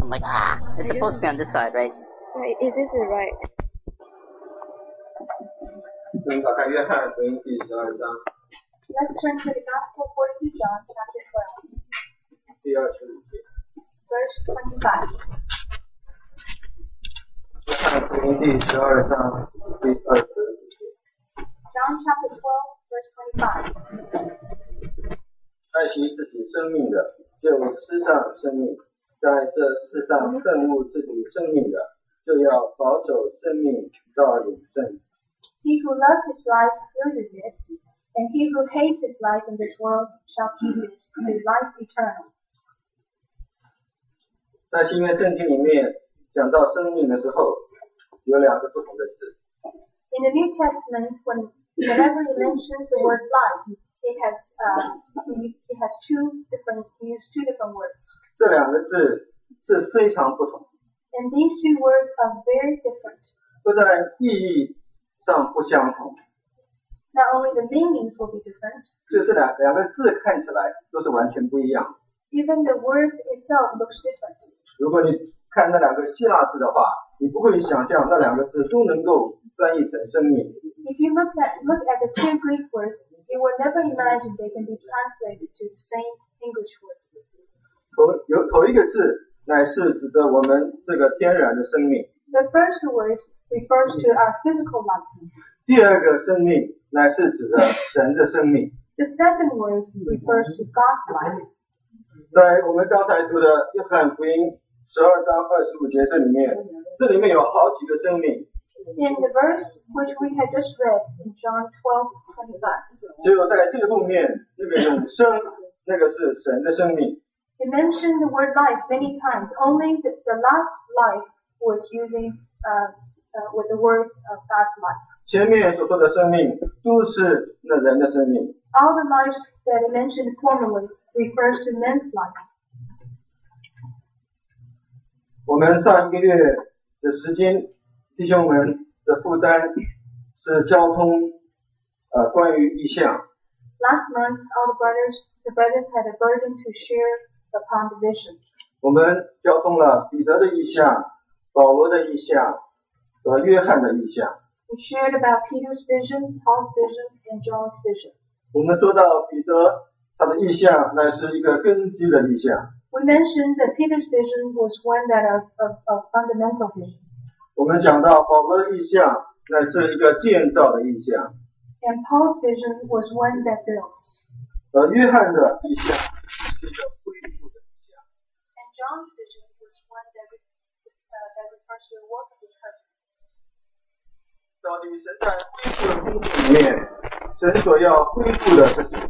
I'm like, it's supposed to be on this side, right? Right, it is right. 请打开约翰福音第12章 Let's turn to the Gospel according to John, chapter 12, 第25节。 verse 25. 约翰福音第12章第25节。 John chapter 12, verse 25. 爱惜自己生命的，就失上生命；在这世上恨恶自己生命的，就要保守生命到永生。 He who loves his life loses it, and he who hates his life in this world shall keep it to life eternal. 在新约圣经里面讲到生命的时候，有两个不同的字。 In the New Testament, whenever he mentions the word life, he has two different words. 这两个字是非常不同， And these two words are very different. 不在意义上不相同， Not only the meanings will be different, 就是两个字看起来都是完全不一样。 even the word itself looks different. 如果你看那两个希腊字的话，你不会想象那两个字都能够翻译成生命。 If you look at the two Greek words, you will never imagine they can be translated to the same English word. 头一个字乃是指的我们这个天然的生命， The first word refers to our physical life. 第二个生命乃是指的神的生命。 The second word refers to God's life. 在我们刚才读的约翰福音12章25节这里面有好几个生命， In the verse which we had just read in John 12:25, 只有在最后面那个永生，那个是神的生命。 it mentioned the word life many times. Only the last life was using with the word of God's life. 前面所说的生命都是那人的生命。 All the lives that it mentioned formerly refers to men's life. 我们上一个月的时间，弟兄们的负担是交通关于意象。 Last month, all the brothers had a burden to share upon the vision. 我们交通了彼得的意象、保罗的意象和约翰的意象。 We shared about Peter's vision, Paul's vision, and John's vision. 我们说到彼得他的意象乃是一个根基的意象。 We mentioned that Peter's vision was one that of fundamental vision. 我们讲到保罗的意象乃是一个建造的意象。 And Paul's vision was one that builds. 约翰的意象是一个恢复的意象。 And John's vision was one that refers to the work of the church. 到底神在恢复的工作里面，神所要恢复的是什么？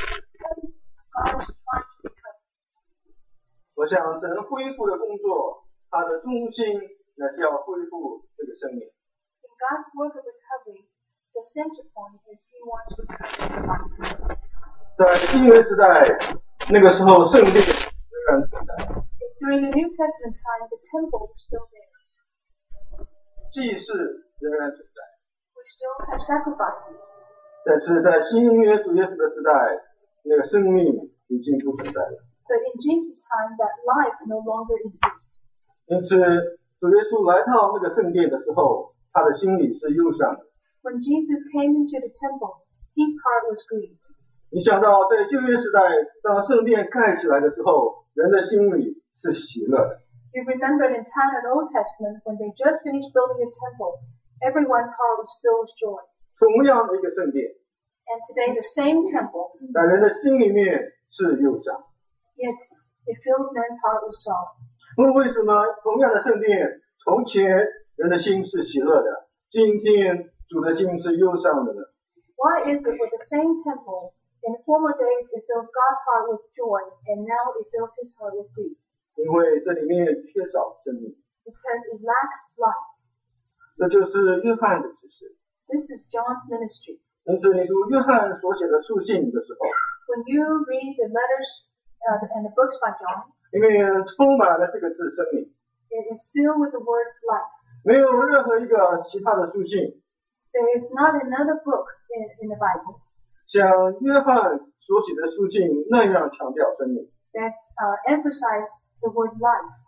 God is trying to recover. 我想神恢复的工作，它的中心乃是要恢复这个生命。 In God's work of recovery, the center point is He wants to recover life. 在新约时代，那个时候圣殿仍然存在， During the New Testament time, the temple was still there. 祭祀仍然存在。 We still have sacrifices. 但是在新约主耶稣的时代，那个生命已经不存在了。 But in Jesus' time, that life no longer exists. 因此，主耶稣来到那个圣殿的时候，他的心里是忧伤的。 When Jesus came into the temple, His heart was grieved. 你想到在旧约时代，当圣殿盖起来的时候，人的心里是喜乐的。 You remember in time in the Old Testament, when they just finished building the temple, everyone's heart was filled with joy. 同样的一个圣殿， And today, the same temple, 但人的心里面是忧伤。 yet it fills men's heart with sorrow. 那么为什么同样的圣殿，从前人的心是喜乐的，今天主的心是忧伤的呢？ Why is it with the same temple, in former days it fills God's heart with joy, and now it fills His heart with grief? 因为这里面缺少生命。 Because it lacks life. 这就是约翰的指示。 This is John's ministry. 因此，你读约翰所写的书信的时候， When you read the letters and the books by John, 里面充满了这个字生命， it is filled with the word life. 没有任何一个其他的书信 There is not another book in the Bible 像约翰所写的书信那样强调生命。 that emphasizes the word life.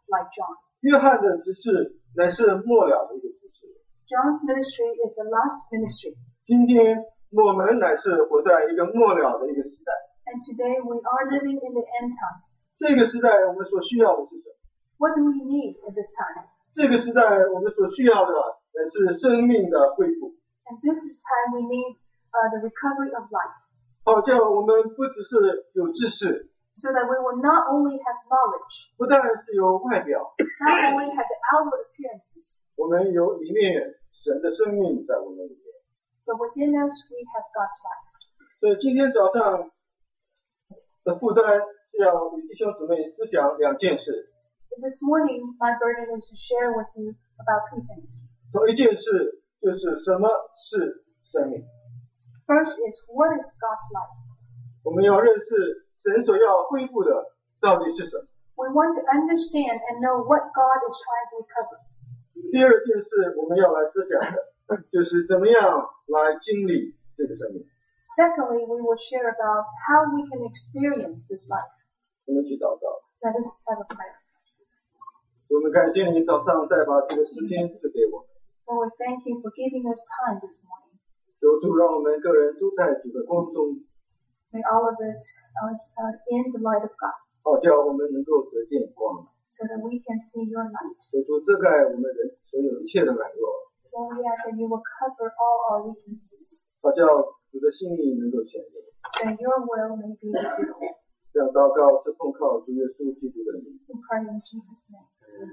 like John. 约翰的执事乃是末了的一个执事。 John's ministry is the last ministry. 今天我们乃是活在一个末了的一个时代。 And today we are living in the end time. 这个时代我们所需要的是什么？ What do we need at this time? 这个时代我们所需要的乃是生命的恢复。 And this is time we need the recovery of life. 好叫我们不只是有知识， So that we will not only have knowledge, 不但是有外表， not only have the outward appearances, 我们有里面神的生命在我们里面。 but within us we have God's life. 所以今天早上的负担是要与弟兄姊妹思想两件事。 This morning, my burden is to share with you about two things. 头一件事就是什么是生命， First is, what is God's life? 我们要认识神所要恢复的到底是什么。 We want to understand and know what God is trying to recover. 第二件事我们要来思想的就是怎么样来经历这个生命。 Secondly, we will share about how we can experience this life. 我们一起祷告。 Let us have a prayer. 我们感谢你早上再把这个时间赐给我们， Lord, we thank you for giving us time this morning. 求主让我们个人都在主的光中， May all of us are in the light of God, 好叫我们能够得见光。 so that we can see your light. 求主遮盖我们人所有一切的软弱， Lord, we ask that you will cover all our weaknesses, 好叫主的心意能够显现。 that your will may be revealed. 这样祷告是奉靠主耶稣基督的名。 We pray in Jesus' name.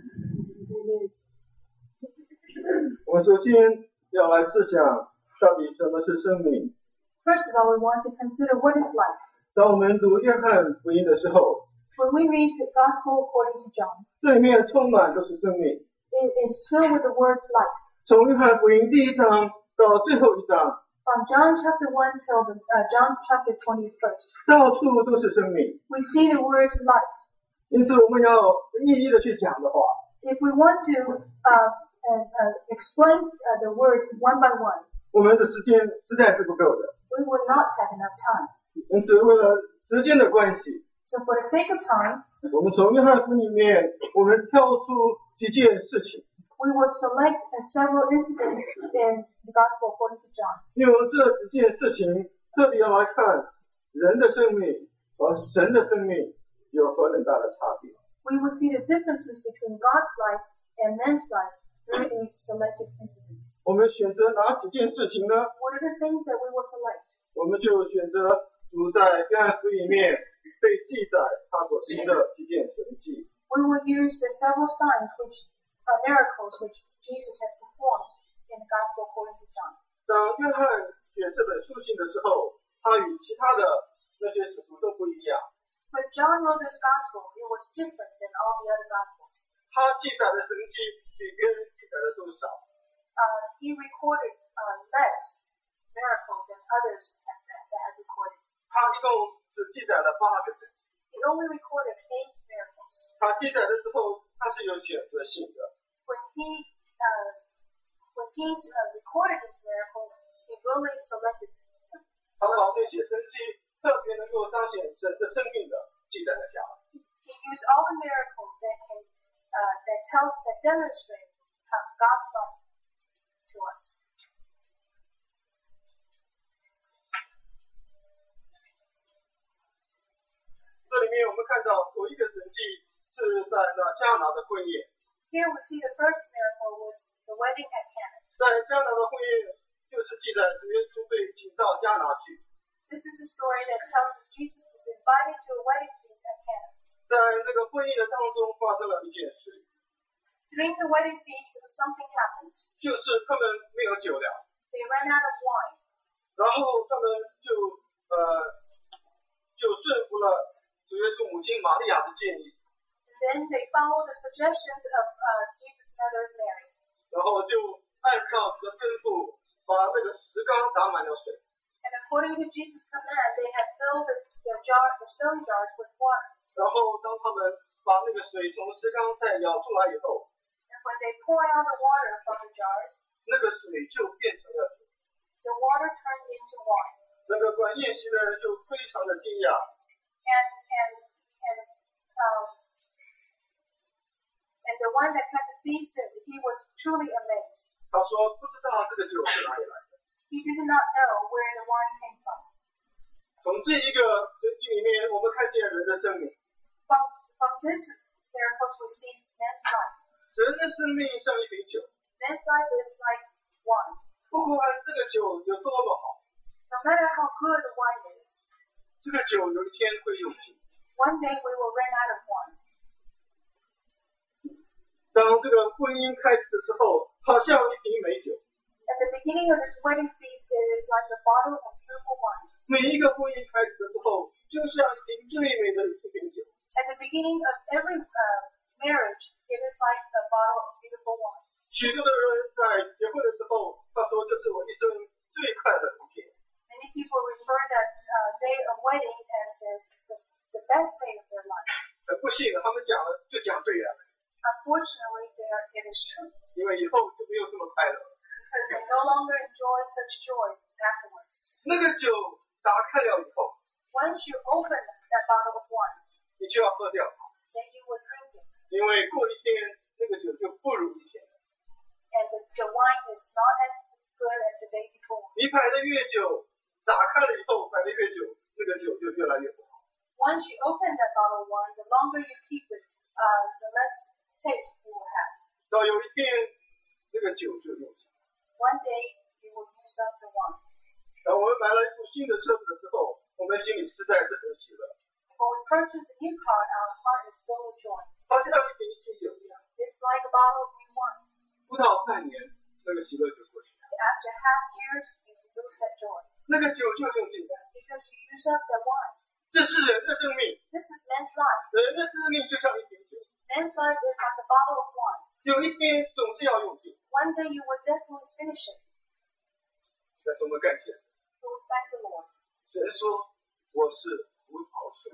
我们首先要来思想，到底什么是生命？ First of all, we want to consider what is life. 当我们读约翰福音的时候， When we read the Gospel according to John, 这里面充满都是生命。 it is filled with the word life. 从约翰福音第1章到最后1章， From John chapter 1 till John chapter 21st, 到处都是生命。 we see the word life. 因此，我们要一一的去讲的话， If we want to explain the words one by one, 我们的时间实在是不够的。 we will not have enough time. 因此，为了时间的关系， So for the sake of time, 我们从约翰福音里面，我们挑出几件事情， we will select several incidents in the Gospel according to John. 用这几件事情特别要来看人的生命和神的生命有何等大的差别。 We will see the differences between God's life and man's life through these selected incidents. 我们选择哪几件事情呢？ What are the things that we will select? 我们就选择主在约翰福音里面被记载他所行的几件神迹。 We will use the several signs miracles which Jesus has performed in the Gospel according to John. 当约翰写这本书信的时候，他与其他的那些使徒都不一样。 When John wrote this Gospel, it was different than all the other Gospels. 他记载的神迹比别人记载的都少。 He recorded less miracles than others that had recorded. 他一共只记载了8个神迹。 He only recorded 8 miracles. 他记载的时候，他是有选择性的。 When he recorded his miracles, he really selected them. 他把那些神迹特别能够彰显神的生命的记载了下来。 He used all the miracles that demonstrate God's love to us. 这里面我们看到有一个神迹是在那迦拿的婚宴。 Here we see the first miracle was the wedding at Cana. 在迦拿的婚宴，就是记载主耶稣被请到迦拿去。 This is the story that tells us Jesus was invited to a wedding feast at Cana. 在那个婚宴的当中发生了一件事， During the wedding feast, something happened. 就是他们没有酒了， They ran out of wine. 然后他们就顺服了主耶稣母亲玛利亚的建议， And then they followed the suggestions of Jesus' mother Mary. 然后就按照主的吩咐，把那个石缸打满了水。 And according to Jesus' command, they had filled the stone jars with water. 然后当他们把那个水从石缸再舀出来以后， And when they poured out the water from the jars, 那个水就变成了水。 the water turned into wine. 那个管宴席的人就非常的惊讶， the one that had the feast, he was truly amazed. 他说不知道这个酒是哪里来的。 He did not know where the wine came from. 从这一个神迹里面，我们看见人的生命。 From this miracles we see man's life. 人的生命像一瓶酒， Man's life is like wine. 不管这个酒有多么好， No matter how good the wine is, 这个酒有一天会用尽。 one day we will run out of wine. 当这个婚姻开始的时候，好像一瓶美酒。 At the beginning of this wedding feast, it is like a bottle of beautiful wine. 每一个婚姻开始的时候，就像一瓶最美的一瓶酒。 At the beginning of every marriage, it is like a bottle of beautiful wine. 许多的人在结婚的时候，他说这是我一生最快乐的一天。 Many people refer that day of wedding as the best day of their life. 很不幸，他们讲了就讲对了， Unfortunately, it is true 因为以后就没有这么快乐。 because they no longer enjoy such joy afterwards. 那个酒打开了以后， Once you open that bottle of wine, 你就要喝掉它， then you will drink it, 因为过一天那个酒就不如以前。 and the wine is not as good as the day before. 你摆的越久，打开了以后摆的越久，那个酒就越来越不好。 Once you open that bottle of wine, the longer you keep it, the less taste you will have. 到有一天，那个酒就用尽。 One day you will use up the wine. 当我们买了一部新的车子的时候，我们心里实在是很喜乐， When we purchase a new car, our heart is filled with joy. 好像一瓶新酒一样。 It's like a bottle of new wine. 不到半年，那个喜乐就过去了， After half years, you lose that joy 那个酒就用尽了。 because you use up the wine. 这是人的生命， This is man's life. 人的生命就像一瓶酒， Man's life is like a bottle of wine. 有一天总是要用尽。 One day you will definitely finish it. 但是我们感谢神， So we thank the Lord. 神说我是葡萄树，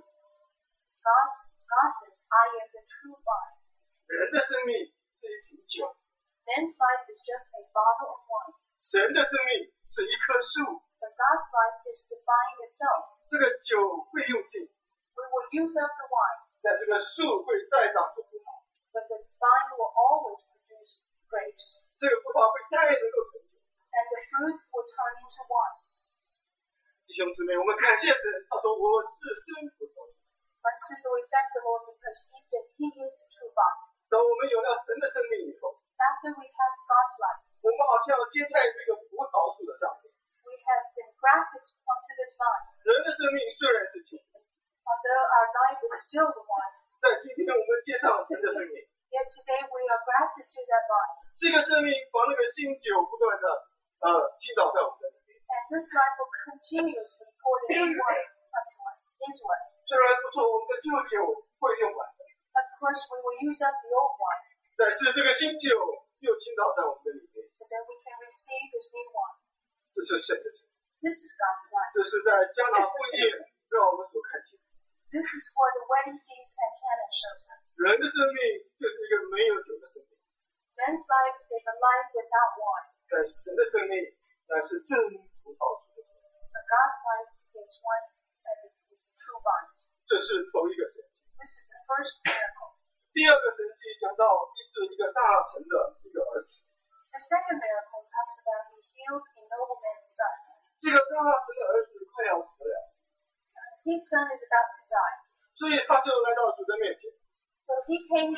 God says, I am the true vine. 人的生命是一瓶酒， Man's life is just a bottle of wine. 神的生命是一棵树， But God's life is the vine itself. 这个酒会用尽， We will use up the wine, 但这个树会再长出葡萄， but the vine will always produce grapes. 这个葡萄会再能够成熟。 And the fruits will turn into wine. 弟兄姊妹，我们感谢神，他说我是真葡萄树。 But sister, we thank the Lord because He said He is the true vine. 当我们有了神的生命以后， After we have God's life, 我们好像接在这个葡萄树的上面。 we have been grafted onto this vine. 人的生命虽然是金， Although our life is still the vine, 但今天我们接上神的生命， yet today we are grafted to that vine. 这个生命把那个新酒不断的倾倒在我们的里面。 And this life will continuously pour the new wine into us. 虽然不错，我们的旧酒会用完， Of course, we will use up the old wine, 但是这个新酒又倾倒在我们的里面。 so that we can receive this new wine. 这是神的生命， This is God's life. 这是在迦拿婚宴让我们所看见。 This is what the wedding feast at Cana shows us. 人的生命就是一个没有酒的生命， Man's life is a life without wine, 但神的生命乃是真葡萄树的生命。 but God's life is one that is the true vine. 这是头一个神迹。 This is the first miracle. 第二个神迹讲到医治一个大臣的一个儿子， The second miracle talks about He healed a nobleman's son. 这个大臣的儿子快要死了， His son is about to die. 所以他就来到主的面前。 So he came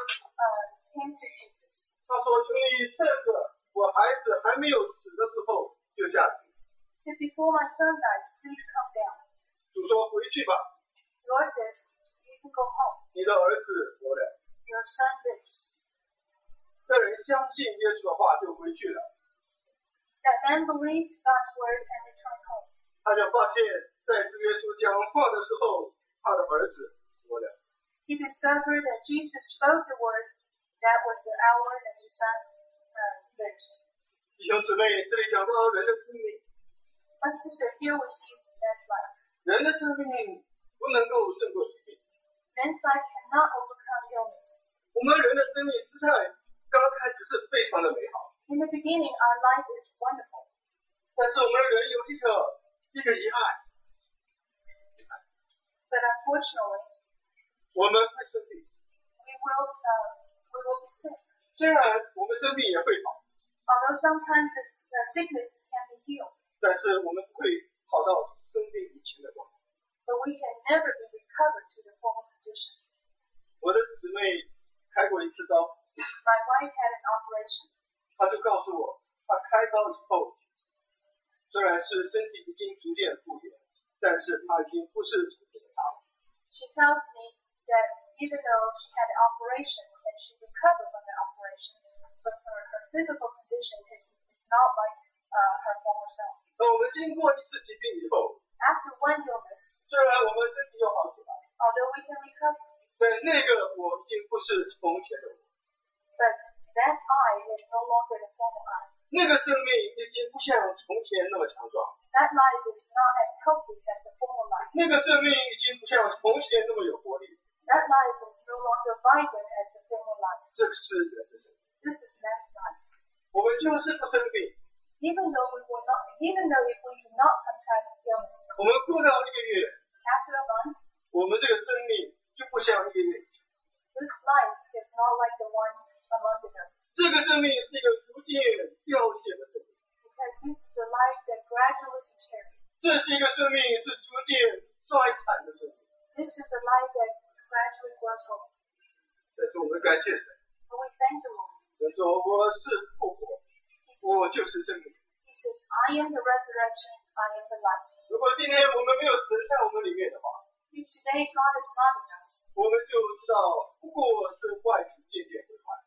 to Jesus. 他说：“求你趁着我孩子还没有死的时候就下去。 He said, before my son dies, please come down. ” 主说：“回去吧， The Lord says, you can go home. 你的儿子活了。 Your son lives. ” 这人相信耶稣的话就回去了， That man believed God's word and returned home. 他就发现，在主耶稣讲话的时候，他的儿子活了。 He discovered that Jesus spoke the word. That was the hour that his son lives. 弟兄姊妹，这里讲到人的生命， But sister, here we see man's life. 人的生命不能够胜过疾病。 Man's life cannot overcome illnesses. 我们人的生命实在刚开始是非常的美好， In the beginning, our life is wonderful. 但是我们人有一个遗憾， But unfortunately, 我们会生病， we we will be sick. 虽然我们生病也会好， Although sometimes this sicknesses can be healed, 但是我们不会好到生病以前的状态。 but we can never be recovered to the former condition. 我的姊妹开过一次刀， My wife had an operation. 她就告诉我，她开刀以后，虽然是身体已经逐渐复原，但是她已经不是从前的她了。 She tells me that even though she had an operation and she recovered from the operation, but her physical condition is not like her former self. 那我们经过一次疾病以后， After one illness, 虽然我们身体又好起来， although we can recover, 但那个我已经不是从前的我， but that I is no longer the former I. 那个生命已经不像从前那么强壮， That life is not as healthy as the former life. 那个生命已经不像从前那么有活力。 That life is no longer vibrant as the former life. 这是人的生命。 This is man's life. 我们就是不生病， Even though if we do not contract 我 illnesses, 们过到一个月， after a month, 我们这个生命就不像一个月以前。 this life is not like the one a month ago. 这个生命是一个逐渐凋谢的生命， Because this is a life that gradually deteriorates. 这是一个生命是逐渐衰残的生命。 This is a life that gradually grows old. 但是我们感谢神， But we thank the Lord. 神说我是复活，我就是生命。 He says, I am the resurrection, I am the life. 如果今天我们没有神在我们里面的话， If today God is not in us, 我们就知道不过是外体渐渐毁坏。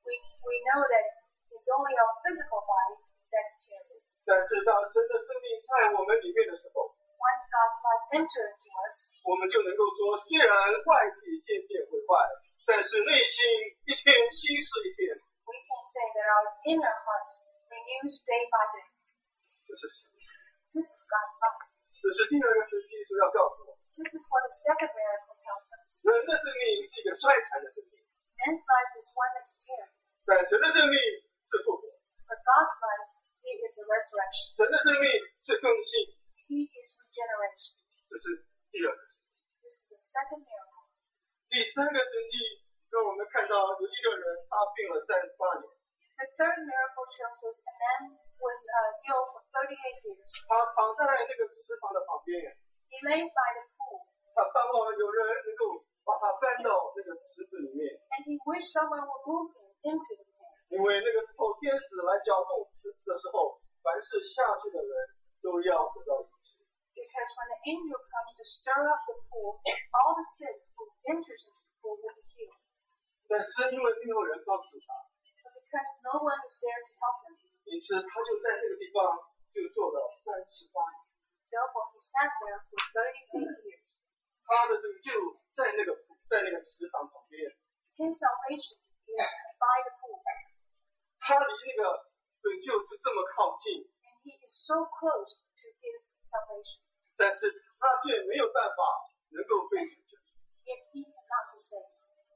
we know that it's only our physical body that deteriorates. 但是当神的生命在我们里面的时候， Once God's life enters into us, 我们就能够说，虽然外体渐渐毁坏，但是内心一天新是一天。 we can say that our inner heart renews day by day. 这是神， This is God's life. 这是第二个实际是要告诉我， This is what the second miracle tells us. 人的生命是一个衰残的生命， Man's life is one that deteriorates, 但神的生命是复活， but God's life, He is a resurrection. 神的生命是更新， He is regeneration. 这是第二个实际。 This is the second miracle. 第三个实际让我们看到有一个人他病了38年， The third miracle shows us a man was ill for 38 years. 他躺在那个池塘的旁边， He lays by the pool, 他盼望有人能够把他搬到那个池子里面， and he wished someone would move him into the pool. 因为那个时候天使来搅动池子的时候，凡是下去的人都要得到医治。 Because when the angel comes to stir up the pool, all the sick who enters into the pool will be healed. 但是因为没有人帮助他， But because no one is there to help him, 因此他就在那个地方就坐了38年。 therefore he sat there for 38 years. 他的拯救在那个池塘旁边， His salvation is by the pool, 他离那个拯救就这么靠近， and he is so close to his salvation, 但是他却没有办法能够被拯救。 yet he cannot be saved.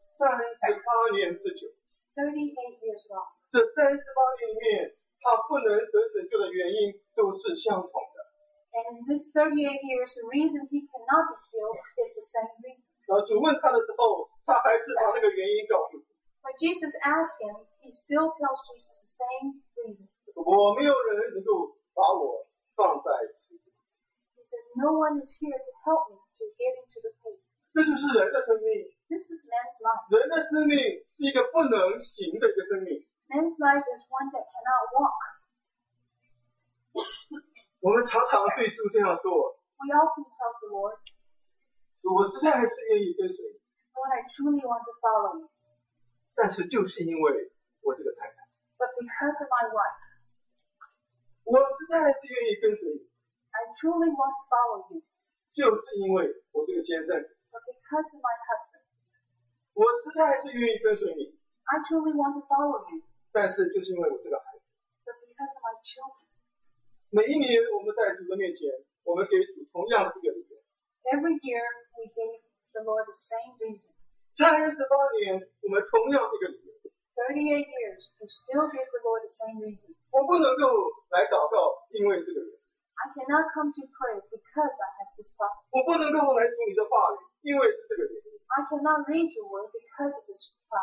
38年之久， 38 years long. 这38年里面，他不能得拯救的原因都是相同的。 And in this 38 years, the reason he cannot be healed is the same reason. 然后主问他的时候，他还是把那个原因告诉主。 When Jesus asked him, he still tells Jesus the same reason. 我没有人能够把我放在池子里， He says, no one is here to help me to get into the pool. 这就是人的生命。 This is man's life. 人的生命是一个不能行的一个生命。 Man's life is one that cannot walk. 我们常常对主这样说： We often tell the Lord, 主，我实在是愿意跟随你， Lord, I truly want to follow you. 但是就是因为我这个太太， But because of my wife, 我实在是愿意跟随你， I truly want to follow you. 就是因为我这个先生， But because of my husband, 我实在是愿意跟随你， I truly want to follow you. 但是就是因为我这个孩子。 But because of my children, 每一年我们在主的面前，我们给主同样的这个理由。 every year we gave the Lord the same reason. 38年，我们同样这个理由。 38 years, we still give the Lord the same reason. 我不能够来祷告，因为这个原因； I cannot come to pray because I have this problem. 我不能够来读你的话语，因为是这个原因； I cannot read your word because of this problem.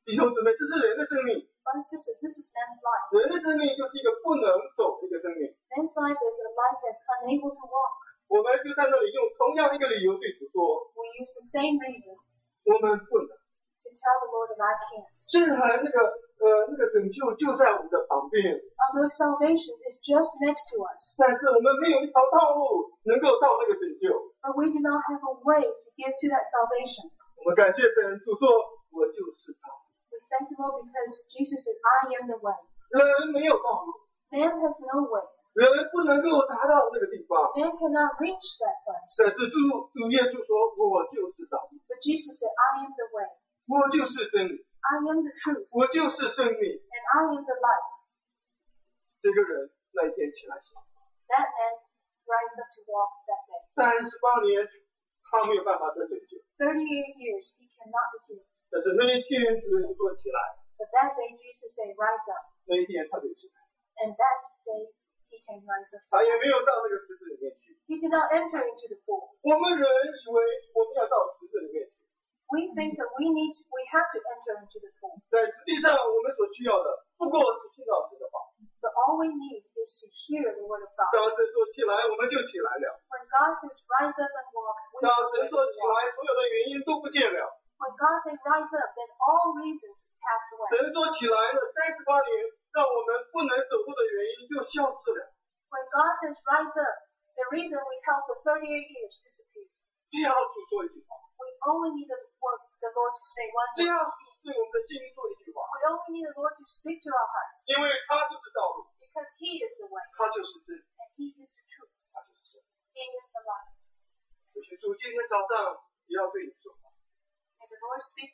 弟兄姊妹，这是人的生命， Brothers and sisters, this is man's life. 人的生命就是一个不能走的一个生命。 Man's life is a life that's unable to walk. 我们就在那里用同样一个理由对主说， We use the same reason 我们不能。 to tell the Lord that I can't. 虽然那个拯救就在我们的旁边， Although salvation is just next to us, 但是我们没有一条道路能够到那个拯救。 but we do not have a way to get to that salvation. 我们感谢神，主说我就是道。 We thank the Lord because Jesus said, I am the way. 人没有道路， Man has no way. 人不能够达到那个地方。 Man cannot reach that place. 但是主耶稣说，我就是道， But Jesus said, I am the way. 我就是真理， I am the truth. 我就是生命。 And I am the life. 这个人那一天起来想， That man rise up to walk that day. 38年他没有办法得拯救， 38 years, he cannot be healed. 但是那一天主耶稣说起来， But that day, Jesus said, rise up. 那一天他就起来， And that day, he can rise up. 他也没有到那个池子里面去。 He did not enter into the pool. 我们人以为我们要到池子里面去， We think that we have to enter into the pool. 但实际上我们所需要的不过是听到神的话。 But all we need is to hear the word of God. 当神说起来，我们就起来了； When God says rise up and walk, we 当 will 神说起来，所有的原因都不见了。 When God says rise up, then all reasons pass away. 神说起来了38年，让我们不能走路的原因就消失了。 When God says rise up, the reason we held for 38 years disappeared. 只要主说一句话， We only need the Lord to say one 只 thing. 要主对我们的心说一句话， We only need the Lord to speak to our hearts. 因为他就是道路， Because He is the way, 他就是真理， and He is the truth. 他就是生命。 He is the life. 也许主今天早上也要对你说话， May the Lord speak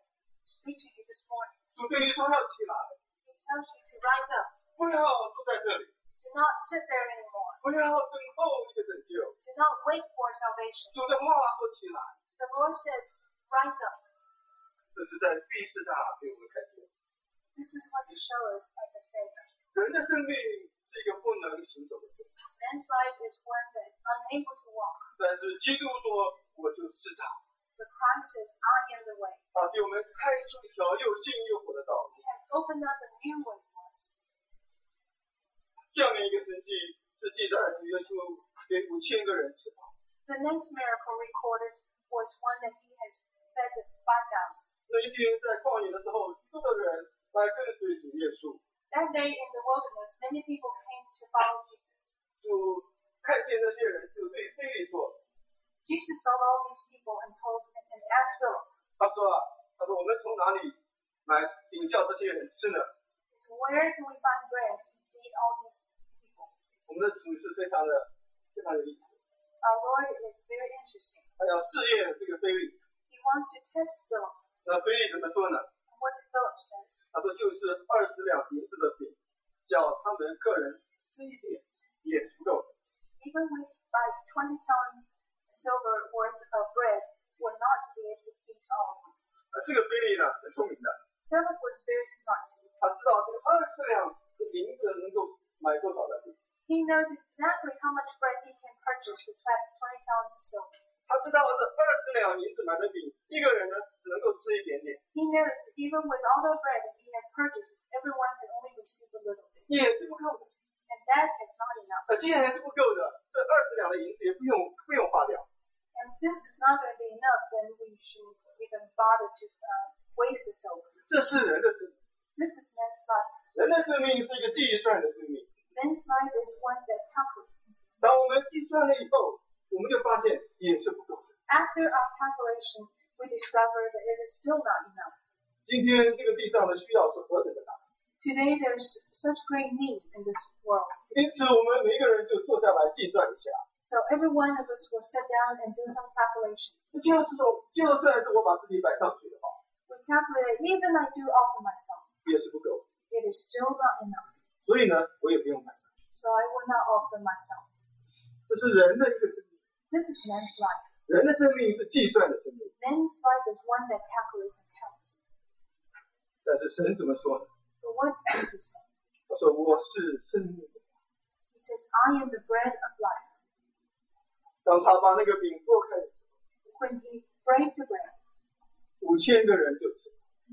to you this morning. 主对你说要起来， He tells you to rise up. 不要坐在这里， Do not sit there anymore. 不要等候一个拯救。 Do not wait for salvation. 主的话说起来， The Lord says, rise up. 这是在第四大给我们看见。 This is what He shows us at the faith. 人的生命是一个不能行走的生命， Man's life is one that is unable to walk. 但是基督说我就是道， But Christ says, I am the way. 他给我们开出一条又新又活的道路。 He has opened up a new way for us. 下面一个神迹是记载主耶稣给5000个人吃饱。 The next miracle recorded was one that He has fed the 5,000. 那一天在旷野的时候，许多的人来跟随主耶稣。 That day in the wilderness, many people came to follow Jesus. 主看见那些人，就对非利说 Jesus saw all these people and asked Philip,：“ 他说我们从哪里来领教这些人吃呢？ so where can we find bread to feed all these people? 我们的主是非常有意思， Our Lord is very interesting. 他要试验这个非利。 He wants to test Philip. 那非利怎么说呢？ And what did Philip say? 他说就是20两银子的饼，叫他们个人吃一点也是不够的。 Even with by 20 talents silver worth of bread would not be able to feed all of them. 这个非利呢很聪明的， Philip was very smart. 他知道这个20两的银子能够买多少的饼， He knows exactly how much bread he can purchase with 20 talents of silver. 他知道这20两银子买的饼，一个人呢只能够吃一点点， He knows that even with all the bread that he has purchased, everyone can only receive a little bit. 也是不够的。 And that is not enough. 既然是不够的，这20两的银子也不用花掉。 And since it's not going to be enough, then we should even bother to waste the silver. 这是人的生命， This is man's life. 人的生命是一个计算的生命。 Man's life is one that calculates. 当我们计算了以后，我们就发现也是不够的。 After our calculation, we discover that it is still not enough. 今天这个地上的需要是何等的大， Today there's such great need in this world. 因此我们每一个人就坐下来计算一下。 So every one of us will sit down and do some calculation. 就算是我把自己摆上去的话， We calculate, even I do offer myself, 也是不够。 it is still not enough. 所以呢，我也不用摆上去。 So I will not offer myself. 这是人的一个生命， This is man's life. 人的生命是计算的生命。 Man's life is one that calculates and counts. 但是神怎么说呢？ So what does Jesus say? 他说我是生命。 He says, I am the bread of life. 当他把那个饼剥开的时候， When he breaks the bread, 5000个人就吃。 the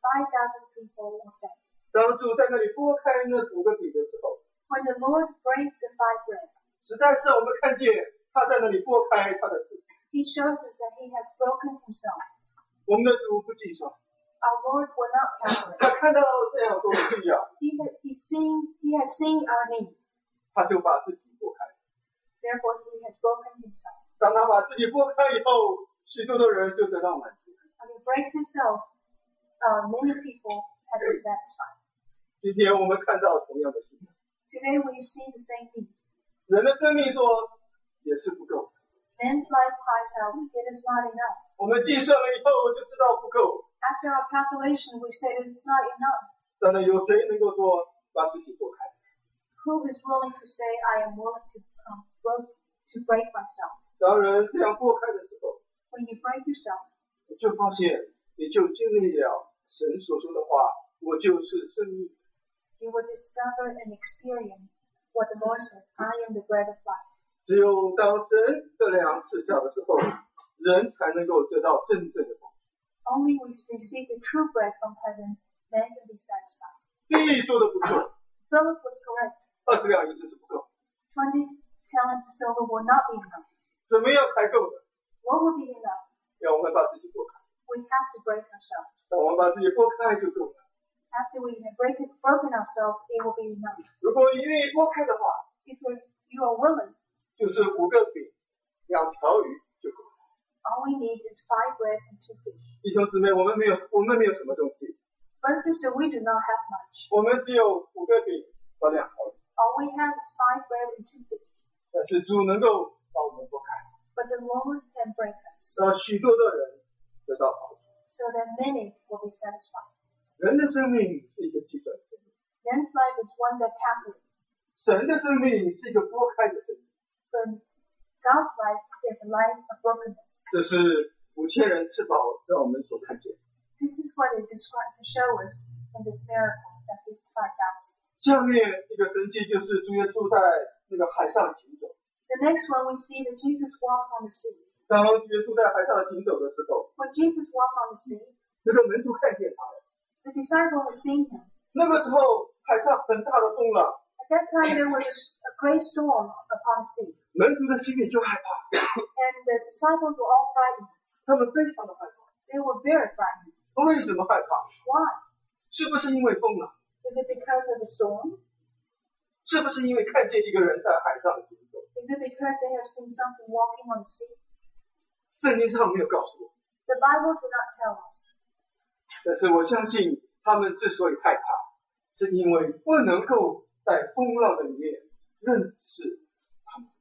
5,000 people were fed. 当主在那里拨开那5个饼的时候， When the Lord breaks the 5 bread, 实在是让我们看见他在那里拨开他的事情。 He shows us that He has broken Himself. 我们的主不计算， Our Lord will not calculate. 他看到这样多的需要， He has seen our needs. 他就把自己拨开。 Therefore, He has broken Himself. 当他把自己拨开以后，许多的人就得到满足。 When He breaks Himself, many people have been satisfied. 今天我们看到同样的事情， Today we see the same thing. 人的生命说也是不够。 Men's life cries out, it is not enough. 我们计算了以后就知道不够， After our calculation, we say it is not enough. 但是有谁能够说把自己拨开？ Who is willing to say, I am willing to break myself? 当人这样拨开的时候， When you break yourself, 你就发现，你就经历了神所说的话，我就是生命。 you will discover and experience what the Lord says, I am the bread of life. 只有当神的粮赐下的时候，人才能够得到真正的饱。 Only we receive the true bread from heaven, man can be satisfied. 利益说的不错， Philip was correct. 20两银子是不够， 20 talents of silver will not be enough. 怎么样才够的？ What will be enough? 要我们把自己拨开， We have to break ourselves. 当我们把自己拨开就够了。 After we have broken ourselves, it will be enough. 如果你愿意拨开的话， If you are willing, 就是5个饼、2条鱼就够了。 all we need is 5 bread and 2 fish. 弟兄姊妹，我们没有什么东西， Brothers and sisters, we do not have much. 我们只有5个饼和2条鱼， All we have is 5 bread and 2 fish. 但是主能够把我们拨开， But the Lord can break us, 让许多的人得到好处。 so that many will be satisfied. 人的生命是一个计算生命， Man's life is one that calculates. 神的生命是一个拨开的生命。 But God's life is a life of brokenness. 这是5000人吃饱让我们所看见。 This is what it describes to show us in this miracle that feeds 5,000. 下面一个神迹就是主耶稣在那个海上行走。 The next one we see that Jesus walks on the sea. 当主耶稣在海上行走的时候， When Jesus walked on the sea, 那个门徒看见他了。 the disciple was seeing him. 那个时候海上很大的风浪， At that time there was a great storm upon the sea, 门徒的心里就害怕， and the disciples were all frightened. 他们非常的害怕。 They were very frightened. 为什么害怕？ Why? 是不是因为风浪？ Is it because of the storm? 是不是因为看见一个人在海上行走？ Is it because they have seen something walking on the sea? 圣经上没有告诉我， The Bible did not tell us. 但是我相信他们之所以害怕，是因为不能够在风浪的里面认识他们。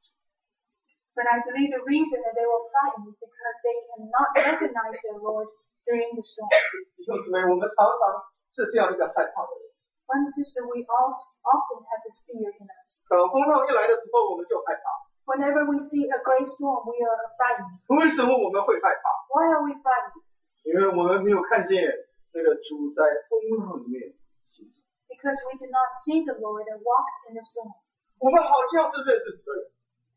But I believe the reason that they were frightened is because they cannot recognize their Lord during the storm. 弟兄姊妹，我们常常是这样一个害怕的人。 One sister, we all often have this fear in us. 当风浪一来的时候，我们就害怕。 Whenever we see a great storm, we are frightened. 为什么我们会害怕？ Why are we frightened? 因为我们没有看见那个主在风浪里面行走。 Because we do not see the Lord that walks in the storm. 我们好像是认识主的人，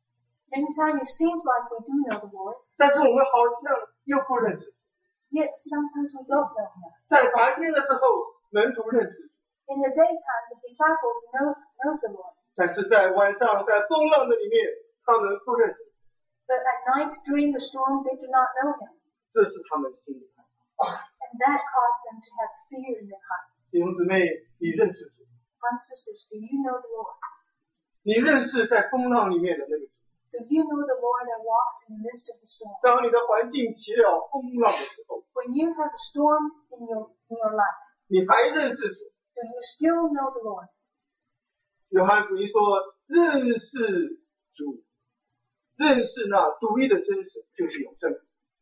Many times it seems like we do know the Lord, 但是我们好像又不认识。 yet sometimes we don't know Him. 在白天的时候，门徒认识主， In the daytime, the disciples know the Lord. 但是在晚上，在风浪的里面，他们不认识。 But at night during the storm, they do not know Him. 这是他们心里害怕。 And that caused them to have fear in their hearts. 弟兄姊妹，你认识主？ Brothers and sisters, do you know the Lord? 你认识在风浪里面的那个主？ Do you know the Lord that walks in the midst of the storm? 当你的环境起了风浪的时候， When you have a storm in your life, 你还认识主？ do you still know the Lord? 约翰福音说，认识主，认识那独一的真神，就是永生。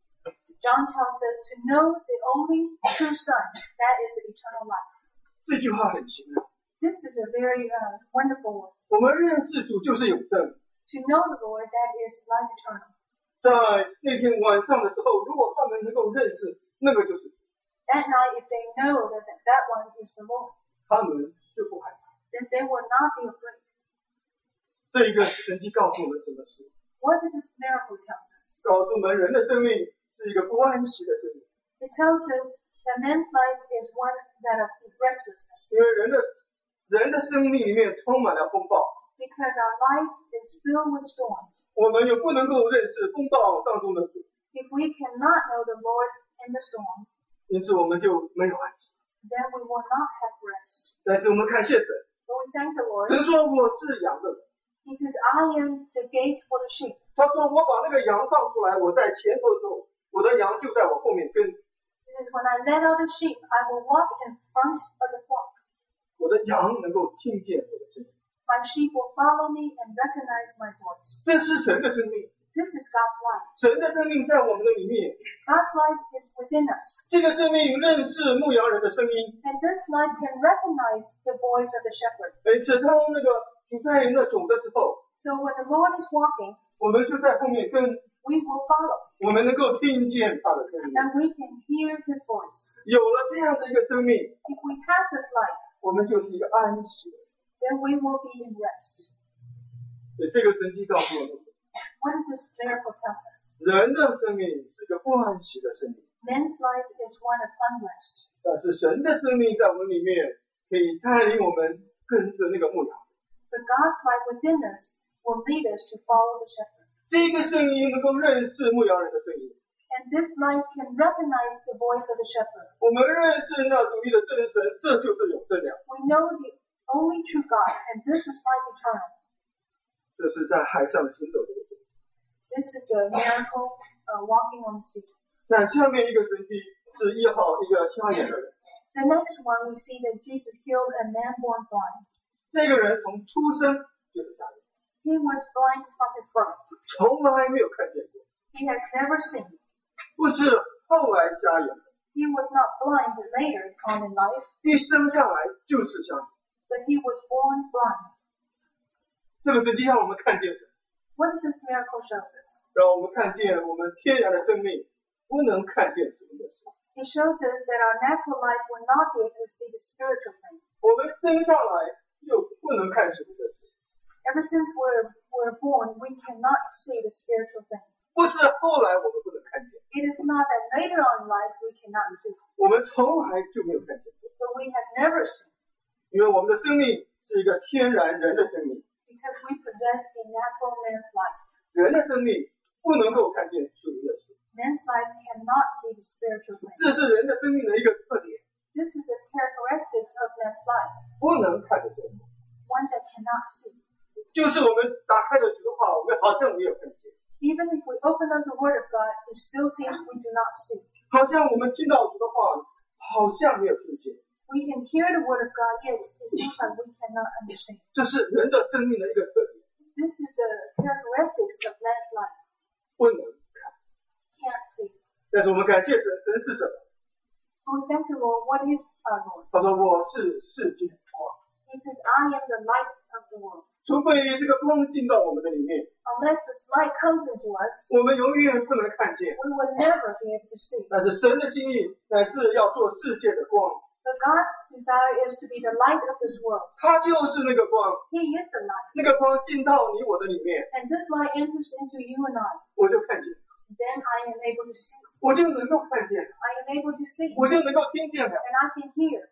John tells us to know the only true Son, that is the eternal life. 这句话很奇妙。 This is a very wonderful word. 我们认识主就是永生。 To know the Lord, that is life eternal. 在那天晚上的时候，如果他们能够认识，那个就是主， That night, if they know that one is the Lord, 他们就不害怕。 then they will not be afraid. 这一个神迹告诉我们什么事？ What does this miracle tell us? 告诉我们人的生命是一个不安息的生命。 It tells us that man's life is one that of restlessness. 因为人的生命里面充满了风暴， Because our life is filled with storms. 我们也不能够认识风暴当中的主， If we cannot know the Lord in the storm, 因此我们就没有安息。 then we will not have rest. 但是我们感谢神， But we thank the Lord. 神说我是羊的人， He says, I am the gate for the sheep. 他说我把那个羊放出来，我在前头走，我的羊就在我后面跟， He says, when I let out the sheep, I will walk in front of the flock. 我的羊能够听见我的声音。 My sheep will follow me and recognize my voice. 这是神的生命， This is God's life. 神的生命在我们的里面， God's life is within us. 这个生命认识牧羊人的声音， And this life can recognize the voice of the shepherd. 而且当那个主在那种的时候， So when the Lord is walking, 我们就在后面跟， we will follow. 我们能够听见他的声音。 And we can hear his voice. 有了这样的一个生命， If we have this life, 我们就是一个安息的。 then we will be in rest. 所以这个神迹告诉我们， What does this miracle tells us? 人的生命是个不安息的生命， Man's life is one of unrest. 但是神的生命在我们里面可以带领我们跟着那个牧羊。 But God's life within us will lead us to follow the shepherd. 这个声音能够认识牧羊人的声音， And this life can recognize the voice of the shepherd. 我们认识那独一的真神，这就是永生了。 We know the only true God, and this is life eternal. 这是在海上行走这个神。 This is a miracle, walking on the sea. 在下面一个神迹是医好一个瞎眼的人， The next one, we see that Jesus healed a man born blind. 这个人从出生就是瞎眼， He was blind from his birth. 从来没有看见过， He had never seen. 不是后来瞎眼的， He was not blind later on in life, 一生下来就是瞎眼。 but he was born blind. 这个神迹让我们看见神， What does this miracle show us? 让我们看见我们天然的生命不能看见神的事。 It shows us that our natural life will not be able to see the spiritual things. 我们生下来就不能看神的事， Ever since we're born, we cannot see the spiritual things. 不是后来我们不能看见， It is not that later on in life we cannot see, 我们从来就没有看见过， but we have never seen, 因为我们的生命是一个天然人的生命， because we possess a natural man's life. 人的生命不能够看见属灵的事， Man's life cannot see the spiritual things. 这是人的生命的一个特点， This is the characteristics of man's life, 不能看得见。 one that cannot see. 就是我们打开了主的话，我们好像没有看见， Even if we open up the Word of God, it still seems we do not see. 好像我们听到主的话，好像没有听见。 We can hear the Word of God, yet it seems like we cannot understand. 这是人的生命的一个特点， This is the characteristics of man's life. 不能看。 Can't see. 但是我们感谢神，神是什么？ We thank the Lord. What is our Lord? 他说我是世界的光， He says, I am the light of the world. 除非这个光进到我们的里面， Unless this light comes into us, 我们永远不能看见。 we will never be able to see. 但是神的心意乃是要做世界的光， But God's desire is to be the light of this world. 他就是那个光， He is the light. 那个光进到你我的里面， And this light enters into you and I. 我就看见， Then I am able to see. 我就能够看见， I am able to see. 我就能够听见了。 And I can hear.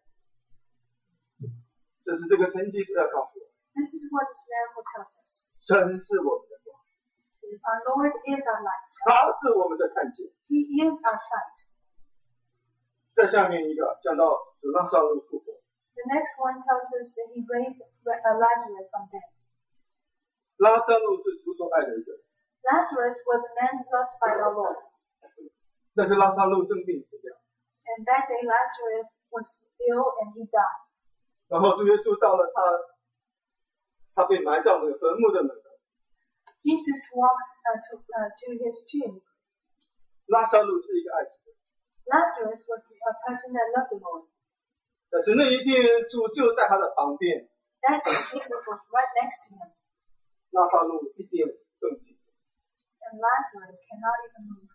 这是这个神迹是要告诉我， This is what this miracle tells us. 神是我们的光， Our Lord is our light. 他是我们的看见。 He is our sight. 再下面一个讲到主拉撒路复活， The next one tells us that he raised Lazarus from dead. 拉撒路是主所爱的一个人， Lazarus was a man loved by our Lord. 但是拉撒路生病死掉， And that day Lazarus was ill and he died. 然后主耶稣到了他被埋葬的坟墓的门口， Jesus walked to his tomb. 拉撒路是一个爱主的人， Lazarus was a person that loved the Lord. 但是那一天主就在他的旁边， That day Jesus was right next to him. 拉撒路一点动静。 And Lazarus cannot even move.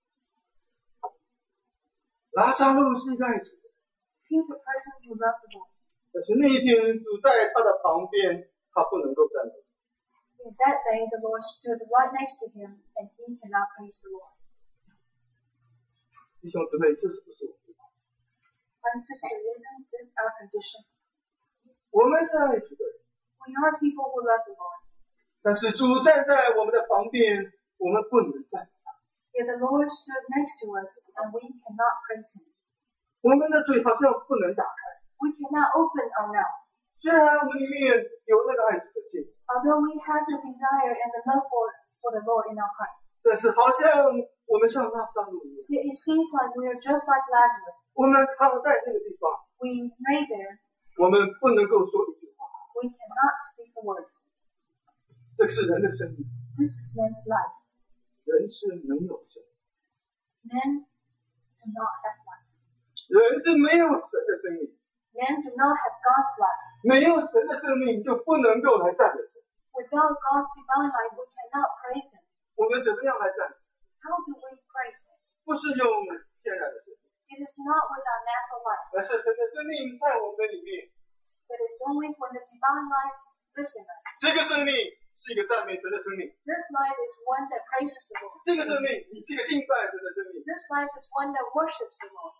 拉撒路是一个爱主的人， He's a person who loved the Lord. 但是那一天主在他的旁边，他不能够站立。 And that day the Lord stood right next to him and he cannot praise the Lord. 弟兄姊妹，这是不是我们？ and sister, isn't this our condition? 我们是爱主的人， We are people who love the Lord. 但是主站在我们的旁边，我们不能站。 Yet the Lord stood next to us, and we cannot praise Him. 我们的嘴好像不能打开， We cannot open our mouth. 虽然我们里面有那个爱主的心， Although we have the desire and the love for the Lord in our heart. 但是好像我们像拉萨路一样， Yet it seems like we are just like Lazarus. 我们躺在那个地方， We lay there. 我们不能够说一句话。 We cannot speak a word. 这是人的生命， This is man's life. 人是没有生命， Men do not have life. 人是没有神的生命， Men do not have God's life. 没有神的生命就不能够来赞美神。 Without God's divine life, we cannot praise Him. 我们怎么样来赞美？ How do we praise Him? 不是用天然的生命， It is not with our natural life, 而是神的生命在我们里面。 but it's only when the divine life lives in us. 这个生命是一个赞美神的生命， This life is one that praises the Lord. 这个生命是一个敬拜神的生命。 This life is one that worships the Lord.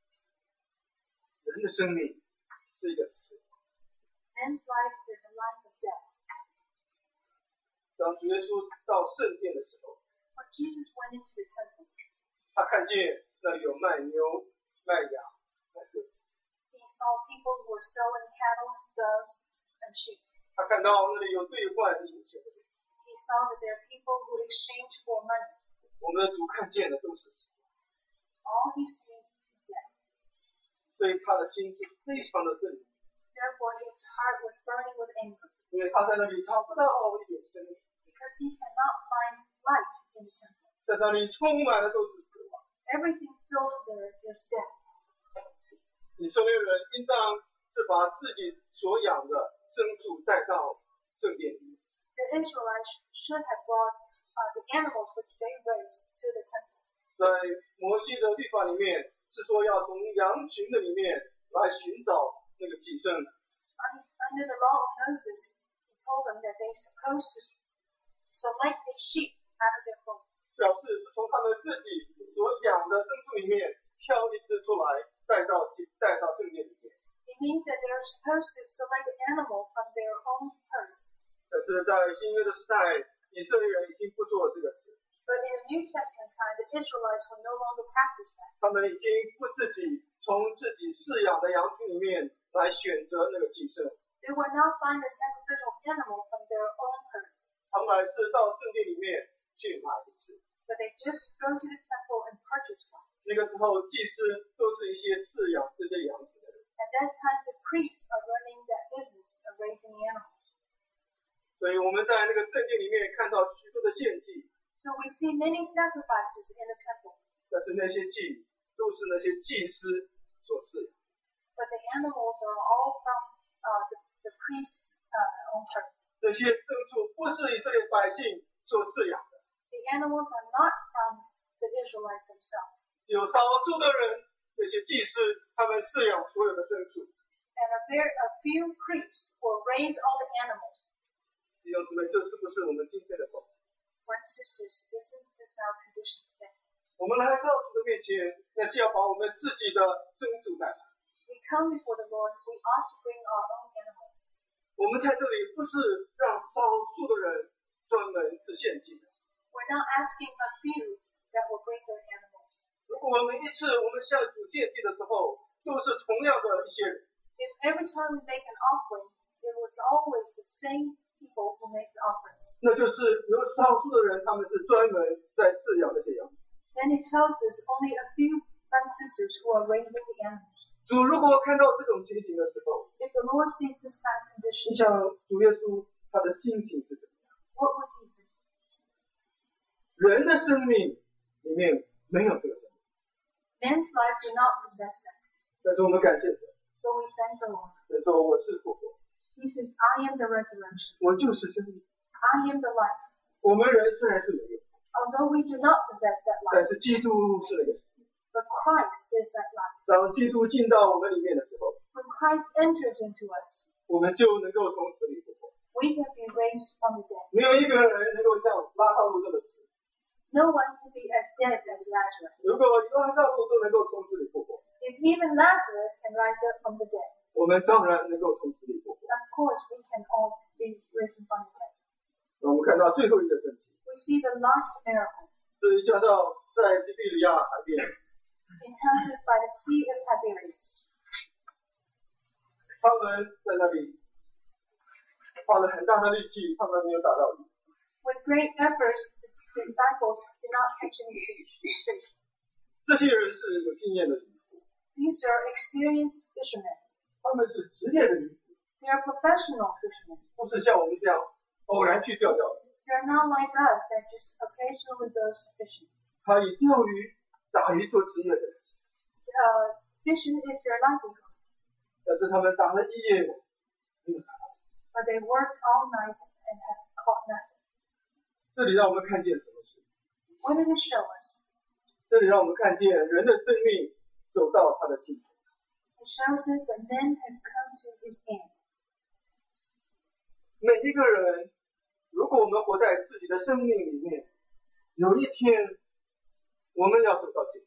人的生命是一个死。 Man's life is a life of death. 当主耶稣到圣殿的时候， When Jesus went into the temple, 他看见那里有卖牛、卖羊、卖鸽子， He saw people who were selling cattle, doves, and sheep. 他看到那里有兑换银钱的人。 He saw that there are people who exchange for money. 我们的主看见的都是死， All he sees is death. 所以他的心是非常的愤怒， Therefore, his heart was burning with anger, 因为他在那里找不到一点生命， because he cannot find life in the temple. 在那里充满了都是死亡。 Everything filled there is death. 以色列人应当是把自己所养的牲畜带到圣殿里面， The Israelites should have brought the animals which they raised to the temple. 在摩西的律法里面是说要从羊群的里面来寻找那个寄生。 Under the law of Moses, he told them that they're supposed to select a sheep out of their fold. 表示是从他们自己所养的牲畜里面挑一只出来带到圣殿里面。 It means that they're supposed to select an animal from their own herd. 但是在新约的时代，以色列人已经不做这个事， But in the New Testament time, the Israelites will no longer practice that. 他们已经不自己从自己饲养的羊群里面来选择那个寄生， They will now find a sacrificial animal from their own herd. 他们乃是到圣殿里面去买一只。 But they just go to the temple and purchase one. 那个时候，祭司都是一些饲养这些羊群的人， At that time, the priests are running that business of raising the animals. 所以我们在那个圣殿里面看到许多的献祭， So we see many sacrifices in the temple. 但是那些祭都是那些祭司所饲养。 But the animals are all from the priest's own herd. 这些牲畜不是以色列百姓所饲养的， The animals are not from the Israelites themselves. 有少数的人，这些祭司他们饲养所有的牲畜。 And a few priests will raise all the animals. 弟兄姊妹，这是不是我们今天的风？ Brothers and sisters, isn't this our condition today? 我们来到主的面前，那是要把我们自己的牲畜带来。 We come before the Lord, we ought to bring our own animals. 我们在这里不是让少数的人专门是献祭的。 We're not asking a few that will bring their animals. 如果我们一次我们向主献祭的时候，都是同样的一些人， If every time we make an offering, it was always the same people who make the offerings, 那就是有少数的人，他们是专门在饲养那些羊。 then it tells us only a few brothers and sisters who are raising the animals. 主如果看到这种情形的时候， If the Lord sees this kind of 你 condition, 想主耶稣他的心情是怎么样？ what would he do? 人的生命里面没有这个生命， Man's life do not possess that. 但是我们感谢神， So we thank the Lord. 神说我是复活， He says, I am the resurrection. 我就是生命。 I am the life. 我们人虽然是没有， Although we do not possess that 但 life, 是基督是那个生命。 but Christ is that life. 当基督进到我们里面的时候， When Christ enters into us, 我们就能够从死里复活。 we can be raised from the dead. 没有一个人能够像拉萨路这么死。 No one can be as dead as Lazarus. 如果拉萨路都能够从死里复活， If even Lazarus can rise up from the dead. 我们当然能够从死里复活。 Of course, we can all be risen from the dead. 我们看到最后一个神迹， We see the last miracle. 这里讲到在提比利亚海边， It tells us by the Sea of Tiberias. 他们在那里花了很大的力气，他们没有打到鱼。 With great efforts, the disciples did not catch any fish. 这些人是有经验的渔夫， These are experienced fishermen. 他们是职业的渔夫， They are professional fishermen. 不是像我们这样偶然去钓钓鱼。 They are not like us that just occasionally goes fishing. 他以钓鱼、打鱼做职业的人， Fishing is their livelihood, 但是他们打了一夜，没有打到。 but they worked all night and have caught nothing. 这里让我们看见什么事？ What did it show us? 这里让我们看见人的生命走到他的尽头。 It shows us that man has come to his end. 每一个人，如果我们活在自己的生命里面，有一天我们要走到尽头。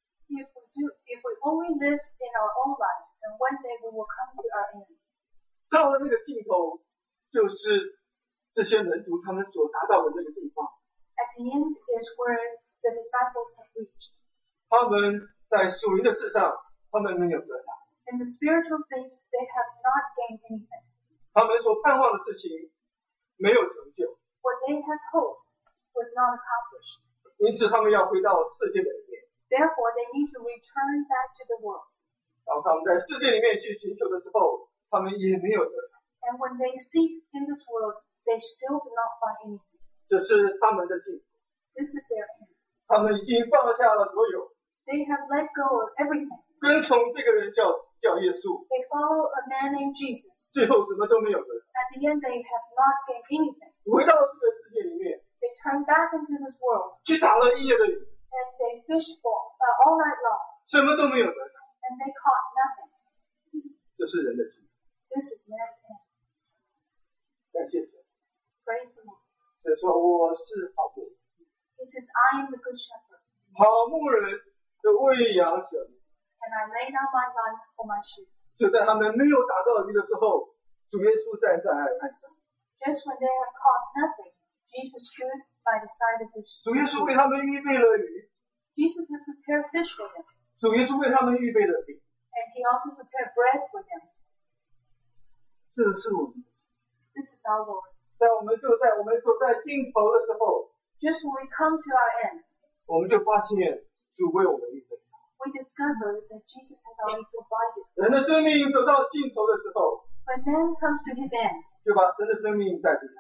If we only live in our own lives, then one day we will come to our end. 到了那个尽头，就是这些门徒他们所达到的那个地方。 At the end is where the disciples have reached. 他们在属灵的事上，他们没有得到； In the spiritual things, they have not gained anything. 他们所盼望的事情没有成就， What they had hoped was not accomplished. 因此他们要回到世界的里面。 Therefore, they need to return back to the world. 当他们在世界里面去寻求的时候，他们也没有得到。 And when they seek in this world, they still do not find anything. 这是他们的尽头。 This is their end. 他们已经放下了所有， They have let go of everything. 跟从这个人叫耶稣， They follow a man named Jesus. 最后什么都没有得到。 At the end, they have not gained anything. 回到这个世界里面， They turn back into this world 去打了一夜的鱼， and they fish for all night long, 什么都没有得到。 and they caught nothing. 这是人的尽头。 This is man's end. 感谢神， Praise the Lord. 神说我是好牧人， He says, I am the good shepherd, 好牧人的喂养小羊。 and I lay down my life for my sheep. 就在他们没有打到鱼的时候，主耶稣站在岸上， Just when they have caught nothing, Jesus stood by the side of the 主耶稣 sea. 为他们预备了鱼， Jesus had prepared fish for them, 主耶稣为他们预备了饼。 and he also prepared bread for them. 这是我们， This is our Lord. 在我们走在尽头的时候， Just when we come to our end, 我们就发现主为我们预备。 we discover that Jesus has already provided. 人的生命走到尽头的时候， When man comes to his end, 就把神的生命带进来。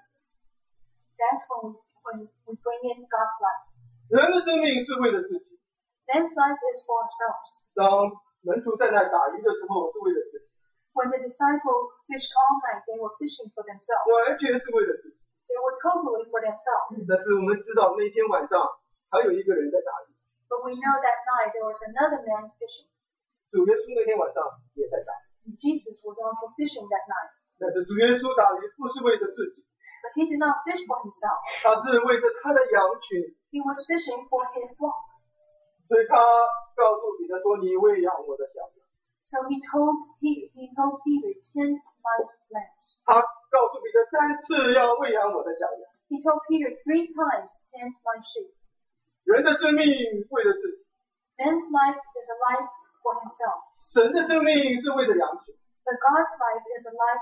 that's when we bring in God's life. 人的生命是为了自己， Man's life is for ourselves. 当门徒在那打鱼的时候是为了自己， When the disciples fished all night, they were fishing for themselves. 完全是为了自己。 They were totally for themselves. 但是我们知道那天晚上还有一个人在打鱼， But we know that night there was another man fishing. 主耶稣那天晚上也在打鱼。 And Jesus was also fishing that night. 但是主耶稣打鱼不是为了自己， But he did not fish for himself. 他是为着他的羊群， He was fishing for his flock. 所以他告诉彼得说：“你喂养我的小羊。” So he told Peter, tend my lambs. 他告诉彼得3次要喂养我的小羊。 He told Peter 3 times, tend my sheep. 人的生命为了自己， Man's life is a life for himself. 神的生命是为了羊群。 But God's life is a life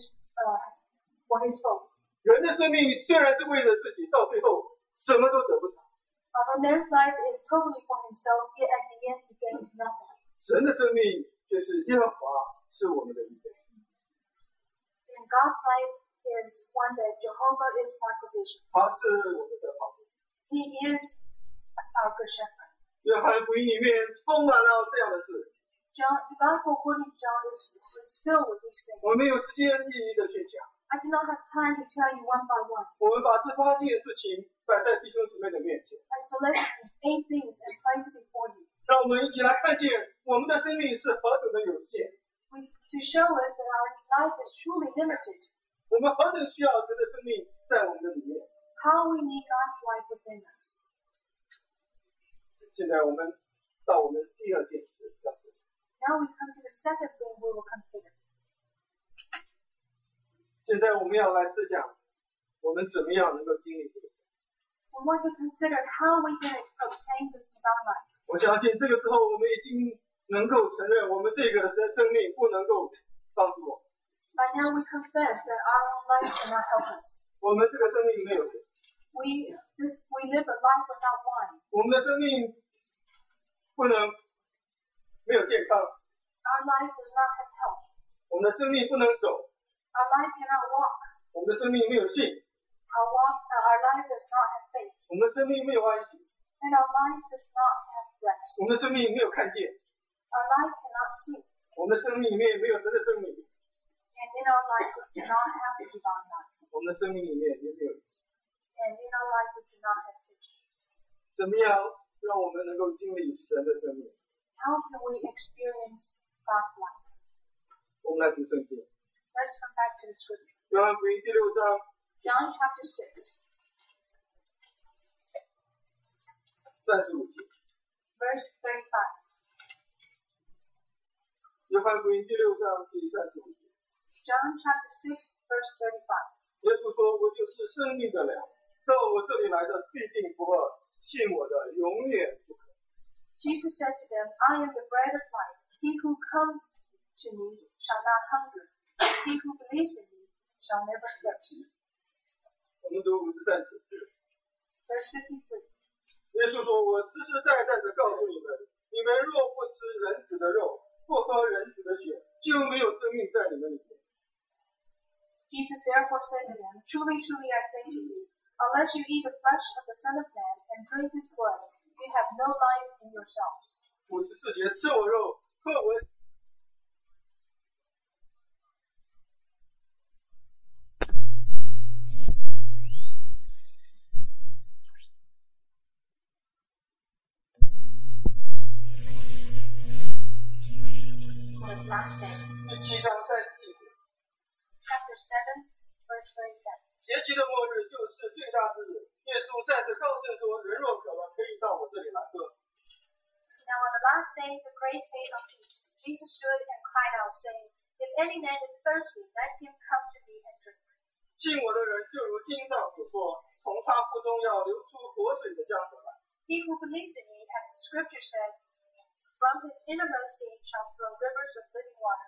for his folks. 人的生命虽然是为了自己，到最后什么都得不到。 Although man's life is totally for himself, yet at the end he gains nothing. 神的生命却是耶和华是我们的预备。 And God's life is one that Jehovah is my provision. 他是我们的好牧人。 He is our good shepherd. 约翰福音里面充满了这样的事， The Gospel according to John is filled with these things. 我没有时间一一的去讲。 I do not have time to tell you one by one. 我们把这8件事情摆在弟兄姊妹的面前， I selected these 8 things and placed it before you. 让我们一起来看见我们的生命是何等的有限， To show us that our life is truly limited. 我们何等需要神的生命在我们的里面。 How we need God's life within us. 现在我们到我们第2件事， Now we come to the second thing we will consider. 现在我们要来思想，我们怎么样能够经历这个。 We want to consider how we can obtain this divine life. 我相信这个时候我们已经能够承认，我们这个生命不能够帮助我们。 By now we confess that our own life cannot help us. 我们这个生命没有神， We live a life without wine. 我们的生命不能没有健康， Our life does not have health. 我们的生命不能走， Our life cannot walk. 我们的生命没有信， Our life does not have faith. 我们的生命没有安息， And our life does not have rest. 我们的生命没有看见， Our life cannot see. 我们的生命里面没有神的生命， And in our life we do not have the divine life. 我们的生命里面也没有。 And in our life we do not have vision. 怎么样让我们能够经历神的生命？ How can we experience God's life? 我们来读圣经， Let's come back to the scripture. 约翰福音第6章 John chapter 6, 35节。 verse 35. 约翰福音第6章第35节。 John chapter 6, verse 35. 耶稣说：“我就是生命的粮，到我这里来的必定不饿，信我的永远不渴。” Jesus said to them, I am the bread of life. He who comes to me shall not hunger. He who believes in me shall never thirst. 我们读53节。 Verse 53. 耶稣说：“我实实在在的告诉你们，你们若不吃人子的肉，不喝人子的血，就没有生命在你们里面。” Jesus therefore said to them, Truly, truly, I say to you, unless you eat the flesh of the Son of Man and drink his blood, you have no life in yourselves. 54节，吃我肉，喝我血。 The last day. 第7章37节。 Chapter 7, verse 37. 节期的末日就是最大之日。耶稣再次告证说：“人若渴了，可以到我这里来喝。” Now on the last day, the great day of peace, Jesus stood and cried out, saying, If any man is thirsty, let him come to me and drink. 信我的人就如经上所说，从他腹中要流出活水的江河来。 He who believes in me, as the scripture said, from his innermost being shall flow rivers of living water.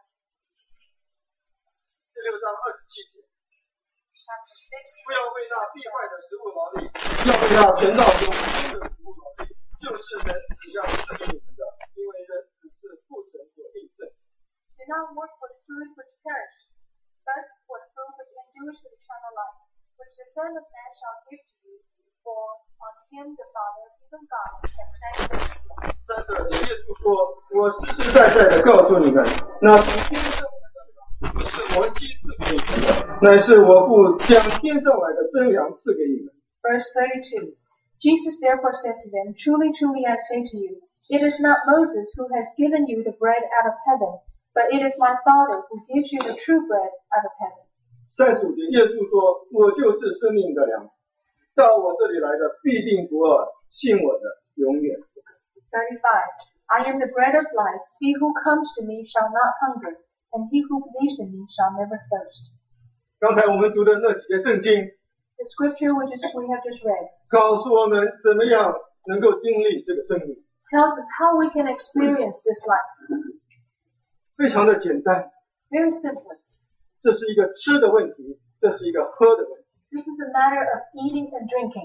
第6章27节。 Chapter 6, 不要为那必坏的食物劳力，要为那存到永生的食物劳力，就是人子要赐给你们的，因为人子是父神所印证。 Do not work for the food which perishes, but for the food which endures to eternal life, which the Son of Man shall give to you, for on him the Father, even God, has sent his Spirit. 32节，耶稣说：“我实实在在的告诉你们，那从天上来的粮，不是摩西赐给你们的，乃是我父将天上来的真粮赐给你们。” Verse 32. Jesus therefore said to them, Truly, truly, I say to you, it is not Moses who has given you the bread out of heaven, but it is my Father who gives you the true bread out of heaven. 35节，耶稣说：“我就是生命的粮，到我这里来的必定不饿，信我的永远不渴。” 35. I am the bread of life. He who comes to me shall not hunger, and he who believes in me shall never thirst. 刚才我们读的那几节圣经， The scripture we have just read 告诉我们怎么样能够经历这个生命， tells us how we can experience this life. 非常的简单。 Very simply, 这是一个吃的问题，这是一个喝的问题。 this is a matter of eating and drinking.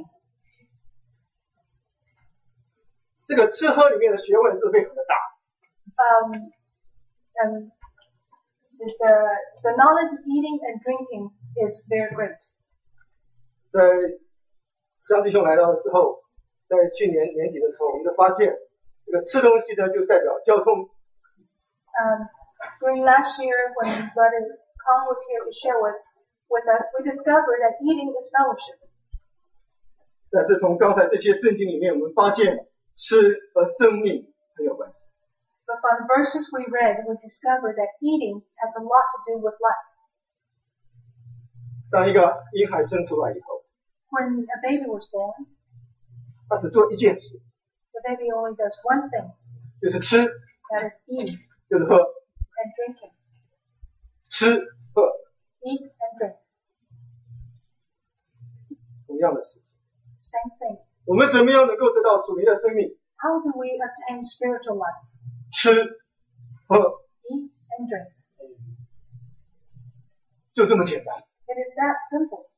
这个吃喝里面的学问是非常的大。 The knowledge of eating and drinking is very great. 在张弟兄来到之后，在去年年底的时候，我们就发现，这个吃东西呢就代表交通。 During last year, when Brother Kong was here to share with us, we discovered that eating is fellowship. 但是从刚才这些圣经里面，我们发现吃和生命很有关系。 But from the verses we read, we discovered that eating has a lot to do with life. 当一个婴孩生出来以后， When a baby was born, 他只做一件事， the baby only does one thing, 就是吃， that is eating 就是喝。 and drinking. 吃喝 eat and drink. 同样的事情。 Same thing. 我们怎么样能够得到属灵的生命？ How do we obtain spiritual life? 吃喝 Eat and drink. 就这么简单。 It is that simple.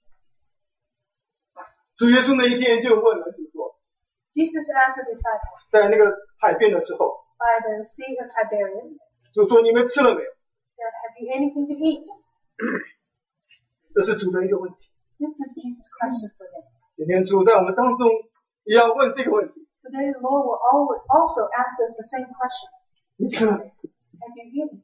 主耶稣那一天就问门徒说， Jesus asked the disciples 在那个海边的时候， by the Sea of Tiberias, 就说你们吃了没有？ said, have you anything to eat? 这是主的一个问题。 This is Jesus' question for them. 今天主在我们当中也要问这个问题： Today the Lord will also ask us the same question. 你吃了没有？ Have you eaten?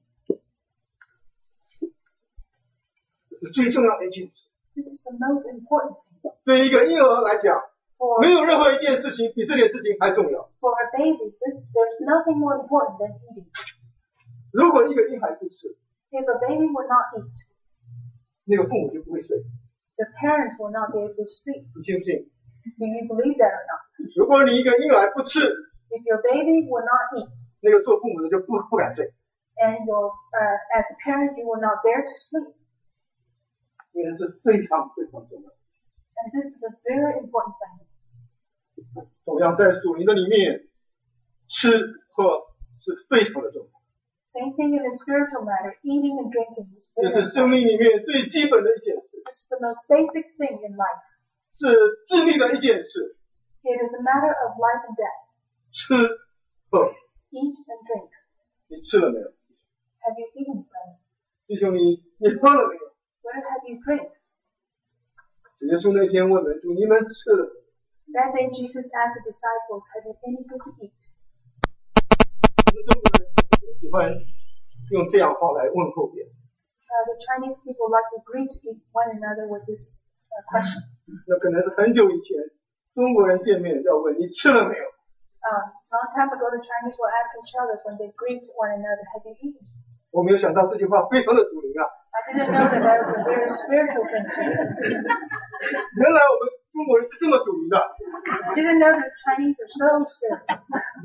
这是最重要的一件事。 This is the most important thing. 对一个婴儿来讲， For, 没有任何一件事情比这件事情还重要。 for a baby, there's nothing more important than eating. 如果一个婴孩不吃， If a baby will not eat, 那个父母就不会睡。 the parents will not be able to sleep. 你信不信？ Do you believe that or not? 如果你一个婴儿不吃， If your baby will not eat, 那个做父母的就不敢睡， and as a parent you will not dare to sleep. 因为这是非常非常重要。 And this is a very important thing. 同样在属灵的里面，吃喝是非常的重要， Same thing in the spiritual matter. Eating and drinking is 这 very 是生 important. 命里面最基本的一件事， This is the most basic thing in life. 是致命的一件事。 It is a matter of life and death. 吃喝， Eat and drink. 你吃了没有？ Have you eaten, friend? 弟兄你喝了没有？ What have you drank? 主耶稣那天问门徒：你们吃了没有？ That day Jesus asked the disciples, have you anything to eat? 我们中国人喜欢用这样话来问候别人。 The Chinese people like to greet one another with this question. 那可能是很久以前中国人见面要问你吃了没有？ Long time ago, the Chinese will ask each other when they greet one another, have you eaten? 我没有想到这句话非常的属灵啊！ I didn't know that was a very spiritual thing to do. 原来我们中国人是这么属灵的。 I didn't know that Chinese are so spiritual.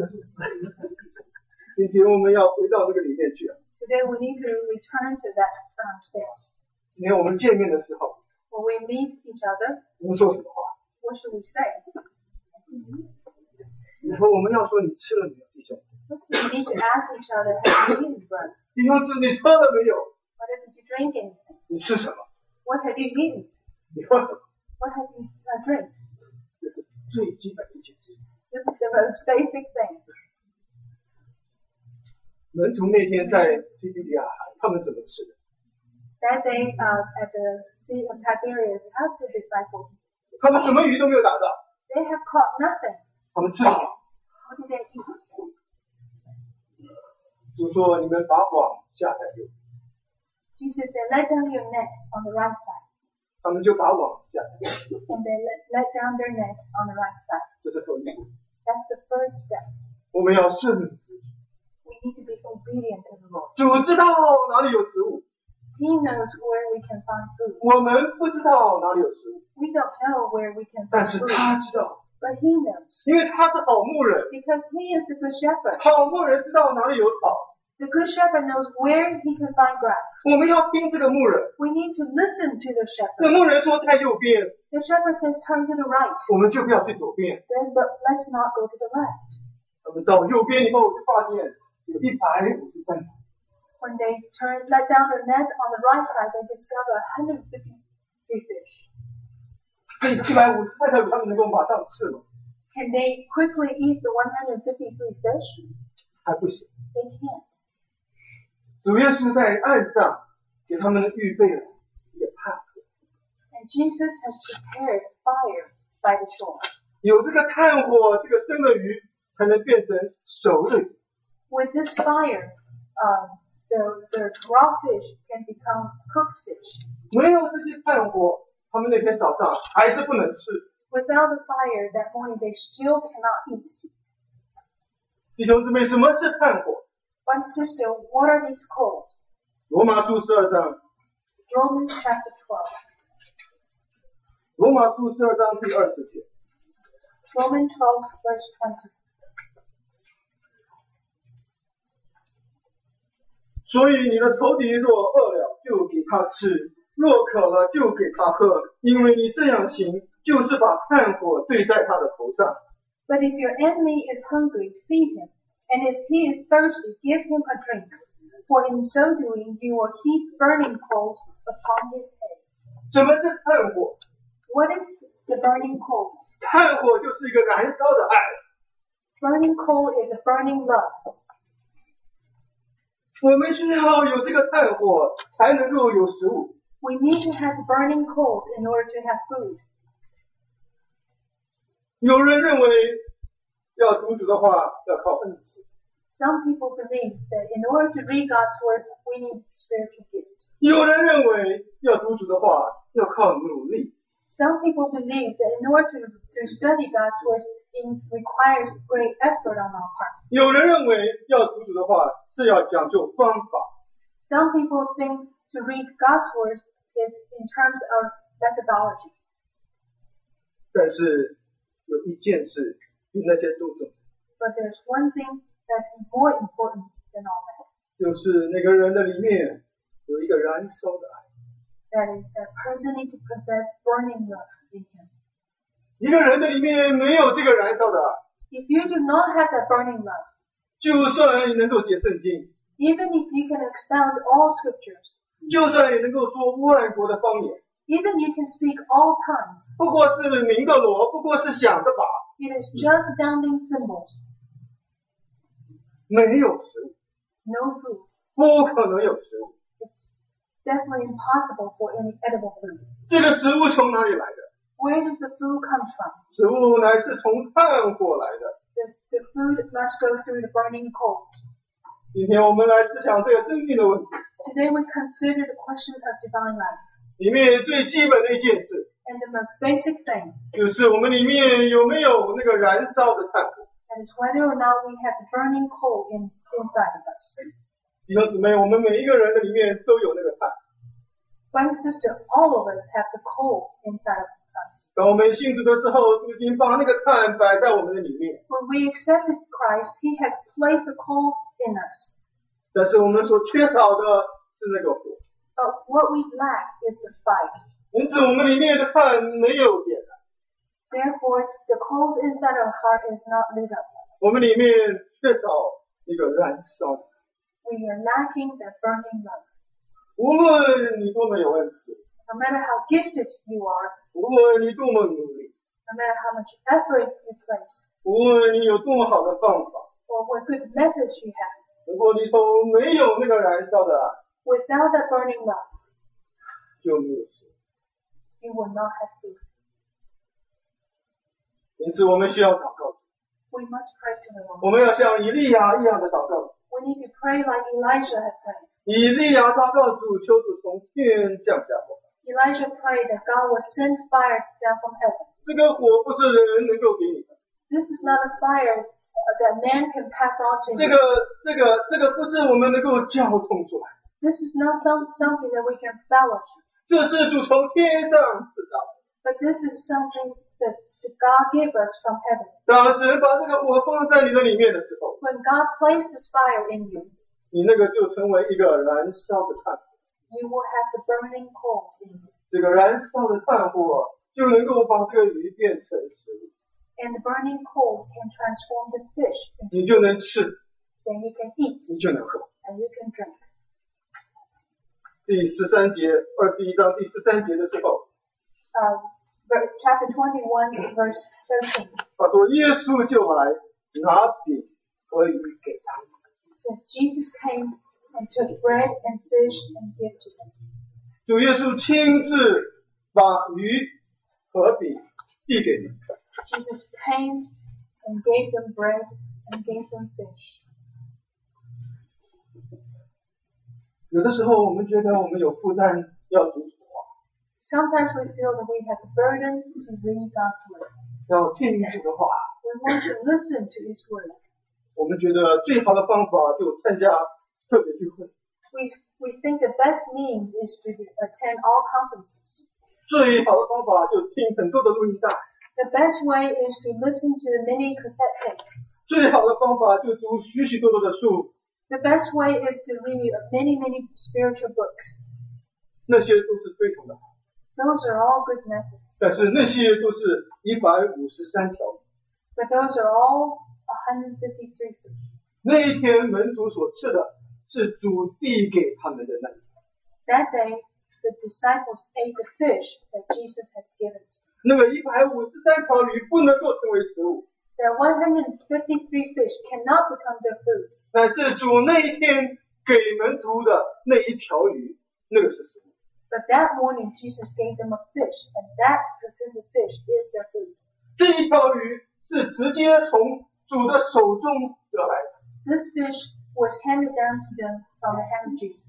今天我们要回到这个里面去。 Today we need to return to that stage. 今天我们见面的时候， When we meet each other, 我们说什么话？ what should we say? 然后我们要说你吃了没有，弟兄？ We need to ask each other, have you eaten, brother? 弟兄你喝了没有？ What have you drink anything? 你吃什么？ What have you eaten? 你喝什么？ What have you drink? 这是最基本的一件事。 This is the most basic thing. 门徒那天在提比利亚海，他们怎么吃的？ That day at the Sea of Tiberias, how the disciples? 他们什么鱼都没有打到， They have caught nothing. 他们吃什么？ What did they eat? 主说你们把网下在右， Jesus said, let down your net on the right side. 他们就把网下在右， And they let down their net on the right side. 这是头一步。 That's the first step. 我们要顺服。 We need to be obedient to the Lord. 主知道哪里有食物， He knows where we can find food. 我们不知道哪里有食物， We don't know where we can 但 find 是 food. 他知道， But He knows. 因为他是好牧人， Because He is the good shepherd. 好牧人知道哪里有草。 The good shepherd knows where he can find grass. 我们要听这个牧人， We need to listen to the 这 shepherd. 牧人说在右边， The shepherd says turn to the right. 我们就不要去左边。 Then let's not go to the left. 我们到右边以后，就发现有153条。 When they let down their net on the right side, they discover 153 fish. 这153条鱼，他们能够马上吃吗？ Can they quickly eat the 153 fish? 还不行。 They can't. 主耶稣在岸上给他们预备了一个炭火， And Jesus has prepared fire by the shore. 有这个炭火，这个生的鱼才能变成熟的鱼。 With this fire, the raw fish can become cooked fish. 没有这些炭火，他们那天早上还是不能吃。 Without the fire, that morning they still cannot eat. 弟兄姊妹，什么是炭火？ But sister, what are these called? 罗马书12章， Romans chapter 12. 罗马书12章第20节。 Romans 12 verse 20. 所以你的仇敌若饿了，就给他吃；若渴了，就给他喝。因为你这样行，就是把炭火对在他的头上。 But if your enemy is hungry, feed him, and if he is thirsty, give him a drink. For in so doing, you will heap burning coals upon his head. 什么是炭火？ What is the burning coal? 炭火就是一个燃烧的爱。 Burning coal is a burning love. 我们需要有这个炭火，才能够有食物。 We need to have burning coals in order to have food. 有人认为要读主的话，要靠恩赐。 Some people believe that in order to read God's word, we need spiritual gifts. 有人认为要读主的话，要靠努力。 Some people believe that in order to study God's word, it requires great effort on our part. 有人认为要读主的话是要讲究方法。 Some people think to read God's word is in terms of methodology. 但是有一件事比那些都重要， But there's one thing that's more important than all that. 就是那个人的里面有一个燃烧的爱。 That is, that person needs to possess burning love in him. 一个人的里面没有这个燃烧的爱， If you do not have that burning love, 就算你能够解圣经， even if you can expound all scriptures, 就算你能够说外国的方言， even you can speak all tongues, 不过是鸣的锣，不过是响的靶， it is just sounding cymbals, 没有食物， no food. 不可能有食物。 It's definitely impossible for any edible food. 这个食物从哪里来的？ Where does the food come from? 食物乃是从炭火来的。 The food must go through the burning coals. 今天我们来思想这个生命的问题， Today we consider the question of divine life. 里面最基本的一件事， And the most basic thing, 就是我们里面有没有那个燃烧的炭火。 that is whether or not we have the burning coal inside of us. 弟兄姊妹，我们每一个人的里面都有那个炭。 Brother and sister, all of us have the coal inside of us. 当我们信主的时候，主已经把那个炭摆在我们的里面。 When we accepted Christ, He has placed the coal in us. 但是我们所缺少的是那个火， But what we lack is the fire. 因此我们里面的炭没有点燃， Therefore, the coals inside our heart is not lit up. 我们里面缺少一个燃烧。 We are lacking that burning love. 无论你多么有恩赐， No matter how gifted you are, 无论你多么努力， no matter how much effort you place, 无论你有多么好的方法， or what good methods you have, 如果你都没有那个燃烧的爱， without that burning love, 就没有事。 you will not have food. 因此我们需要祷告， We must pray to the Lord. 我们要像以利亚一样的祷告。 We need to pray like Elijah had prayed. 以利亚祷告主，求主从天降下火。 Elijah prayed that God will send fire down from heaven. 这个火不是人能够给你的， This is not a fire that man can pass on to 这 you. 个不是我们能够交通出来， This is not something that we can fellowship. 这是主从天上赐的。 But this is something that God gave us from heaven. 当神把这个火放在你的里面的时候， When God placed this fire in you, 你那个就成为一个燃烧的炭火。 you will have the burning coals in you. 这个燃烧的炭火就能够把这个鱼变成食物， And the burning coals can transform the fish into 你就能吃， then you can eat 你就能喝。 and you can drink. 第13节，21章第13节的时候， Chapter 21, verse 13. 他说耶稣就来拿饼和鱼给他们。 Since Jesus came and took bread and fish and gave to them. 主耶稣亲自把鱼和饼递给你们。 Jesus came and gave them bread and gave them fish. 有的时候我们觉得我们有负担要读主的话， Sometimes we feel that we have a burden to read God's word. 要听主的话。 We want to listen to His word. 我们觉得最好的方法就参加特别聚会， We think the best means is to attend all conferences. 最好的方法就听很多的录音带， The best way is to listen to many cassette tapes. 最好的方法就读许许多多的书， The best way is to read many, many spiritual books. 那些都是非常的好， Those are all good methods. 但是那些都是153条。 But those are all 153 fish. 那一天门徒所吃的是主递给他们的那一条， That day, the disciples ate the fish that Jesus had given to them. 那个153条鱼不能够成为食物， The 153 fish cannot become their food. 但是主那一天给门徒的那一条鱼，那个是食物。 But that morning, Jesus gave them a fish, and that particular fish is their food. 这一条鱼是直接从主的手中得来的， This fish was handed down to them from the hand of Jesus.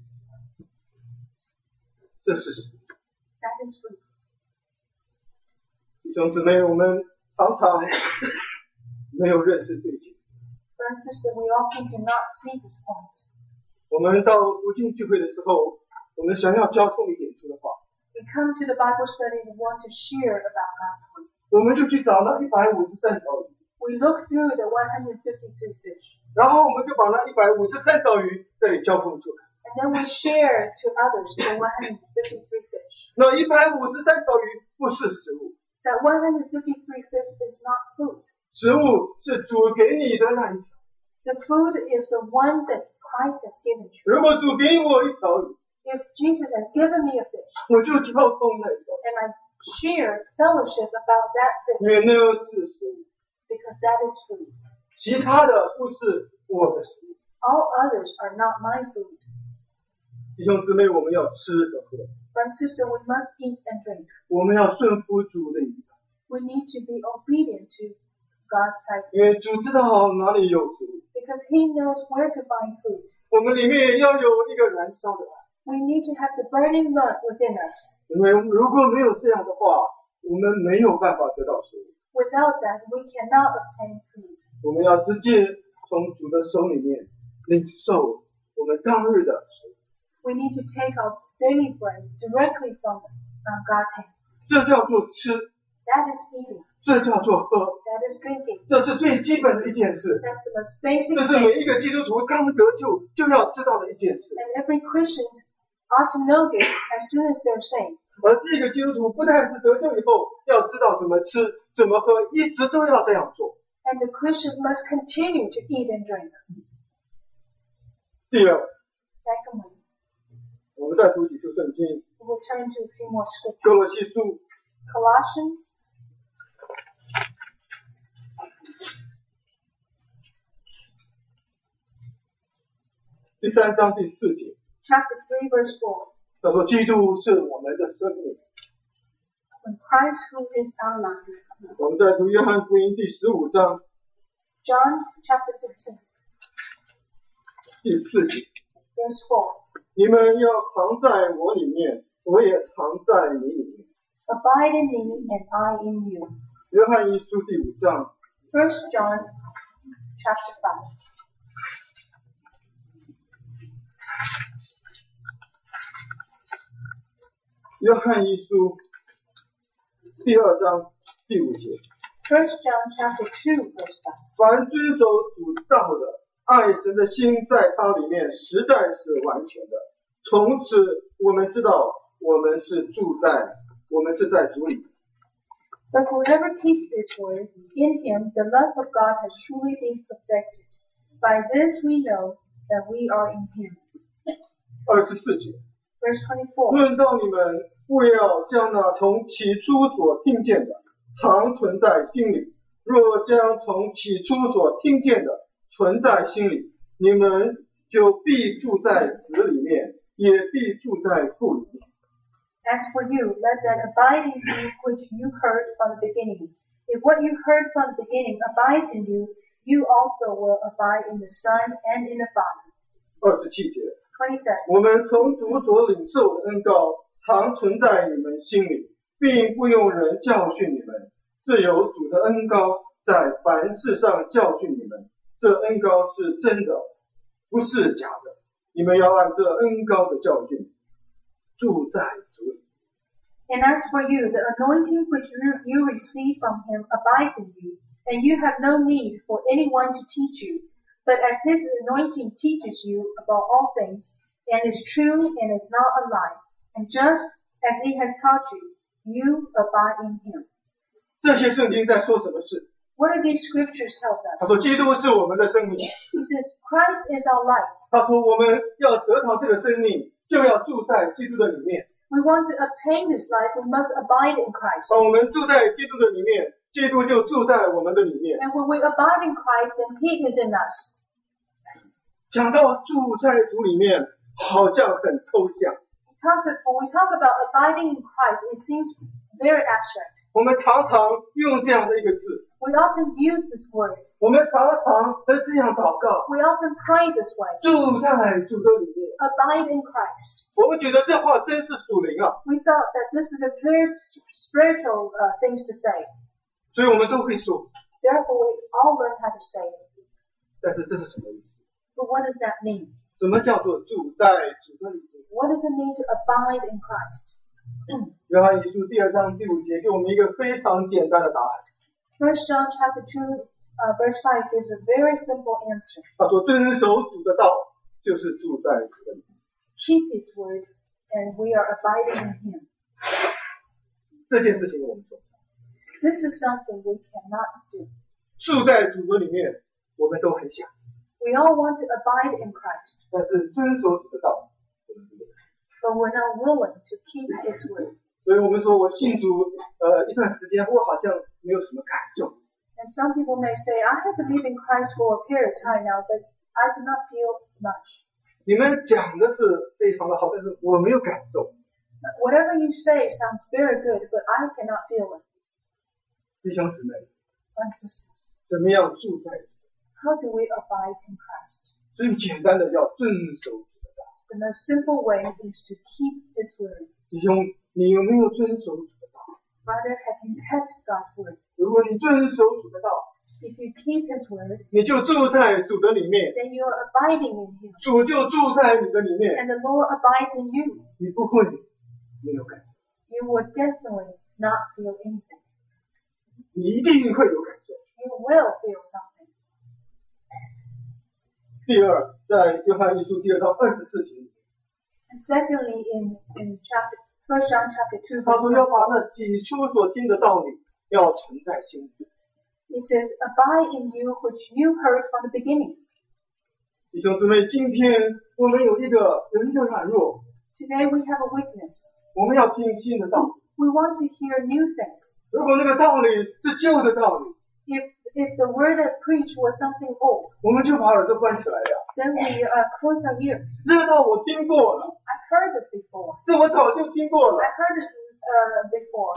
这是食物。 That is food. 弟兄姊妹，我们常常没有认识这一点。 Brother and sister, we often cannot see this point. 我们到读经聚会的时候，我们想要交通一点出的话， We come to the Bible study and want to share about God's word. 我们就去找那153条鱼， We look through the 153 fish, 然后我们就把那153条鱼再给交通出来。 and then we share to others the 153 fish. 那153条鱼不是食物， That 153 fish is not food. 食物是主给你的那一条。 The food is the one that Christ has given you. 如果主给我一条鱼， If Jesus has given me a fish, 我就交通那一条， and I share fellowship about that 因 fish, 为那是食物， because that is food. 其他的不是我的食物。 All others are not my food. 弟兄姊妹，我们要吃和喝， Brother and sister, we must eat and drink. 我们要顺服主的引导， We need to be obedient to God's guidance, 因为主知道哪里有食物。 because He knows where to find food. 我们里面要有一个燃烧的爱， We need to have the burning love within us. 因为如果没有这样的话，我们没有办法得到食物。 Without that, we cannot obtain food. 我们要直接从主的手里面领受我们当日的食物， We need to take our daily bread directly from God's hand. 这叫做吃， That is eating. 这叫做喝， That is drinking. 这是最基本的一件事， That's the most basic 这是 thing. 每一个基督徒刚得救就要知道的一件事。 And every Christian ought to know this as soon as they're saved. 而这个基督徒不但是得救以后要知道怎么吃、怎么喝，一直都要这样做。 And the Christian must continue to eat and drink. 第二， Secondly, 我们再读几处圣经， we will turn to a few more scriptures. 哥罗西书 Colossians 第3章第4节， chapter 3, verse 4. 他说：“基督是我们的生命。” When Christ, who is our life. 我们再读约翰福音第15章 John chapter 15, 第4节， verse 4. 你们要藏在我里面，我也藏在你里面。 Abide in me and I in you. 约翰一书第5章 1 John chapter 5. 约翰一书第2章第5节， 1 John chapter 2, verse 5. 凡遵守主道的，爱神的心在他里面实在是完全的。从此我们知道，我们是在主里。 But whoever keeps this word, in him the love of God has truly been perfected. By this we know that we are in him. 24节， Verse 24. 论到你们，务要将那从起初所听见的常存在心里。若将从起初所听见的存在心里，你们就必住在子里面，也必住在父里面。 As for you, let that abide in you which you heard from the beginning. If what you heard from the beginning abides in you, you also will abide in the Son and in the Father. 27节， 27. 我们从主所领受的恩膏常存在你们心里，并不用人教训你们，自有主的恩膏在凡事上教训你们。这恩膏是真的，不是假的。你们要按这恩膏的教训住在主里。 And as for you, the anointing which you receive from him abides in you, and you have no need for anyone to teach you, But as His anointing teaches you about all things, and is true and is not a lie, and just as He has taught you, you abide in Him. 这些圣经在说什么事？ What are these scriptures tells 他 us? 说基督是我们的生命， He says Christ is our life. 他说我们要得到这个生命，就要住在基督的里面。 We want to obtain this life, we must abide in Christ. 当我们住在基督的里面，基督就住在我们的里面。 And when we abide in Christ, then He is in us. 讲到住在主里面，好像很抽象。 When we talk about abiding in Christ, it seems very abstract. 我们常常用这样的一个字， We often use this word. 我们常常这样祷告， We often pray this way. 住在主的里面。 Abide in Christ. 我们觉得这话真是属灵啊， We thought that this is a very spiritual things to say. 所以我们都会说。 Therefore, we all learn how to say it. 但是这是什么意思？ But what does that mean? 什么叫做住在主的里面？ What does it mean to abide in Christ? 约翰一书2章5节给我们一个非常简单的答案。 1 John chapter 2, verse 5 gives a very simple answer. 他说：“遵守主的道，就是住在主的里面。” Keep His word, and we are abiding in Him. 这件事情我们做， This is something we cannot do. 住在主的里面，我们都很想， We all want to abide in Christ, 但是遵守主的道，我们不能。 but we're not willing to keep His word. 所以我们说我信主一段时间，我好像没有什么感受。 And some people may say, I have believed in Christ for a period of time now, but I do not feel much. 你们讲的是非常的好，但是我没有感受。 Whatever you say sounds very good, but I cannot feel it. 弟兄姊妹， Brothers and sisters, 怎么样住在？ how do we abide in Christ? 最简单的要遵守主的道。 The most simple way is to keep His word. 弟兄，你有没有遵守主的道？ Brother, have you kept God's word? 如果你遵守主的道， If you keep His word, 你就住在主的里面， then you are abiding in Him, 主就住在你的里面， and the Lord abides in you. 你不会没有感受， You will definitely not feel anything. 你一定会有感受。 You will feel something. 第二，在约翰一书2章24节， And secondly, in 1 John chapter 2, 他说 verse 要 1, 把那起初所听的道理要存在心里。 it says, abide in you which you heard from the beginning. 弟兄姊妹，今天我们有一个软弱， Today we have a weakness. 我们要听新的道理。 We want to hear new things. 如果那个道理是旧的道理， If the word that preached was something old, 我们就把耳朵关起来了。 then we close our ears. 这个道我听过了， I've heard this before. 这我早就听过了。 I've heard this before.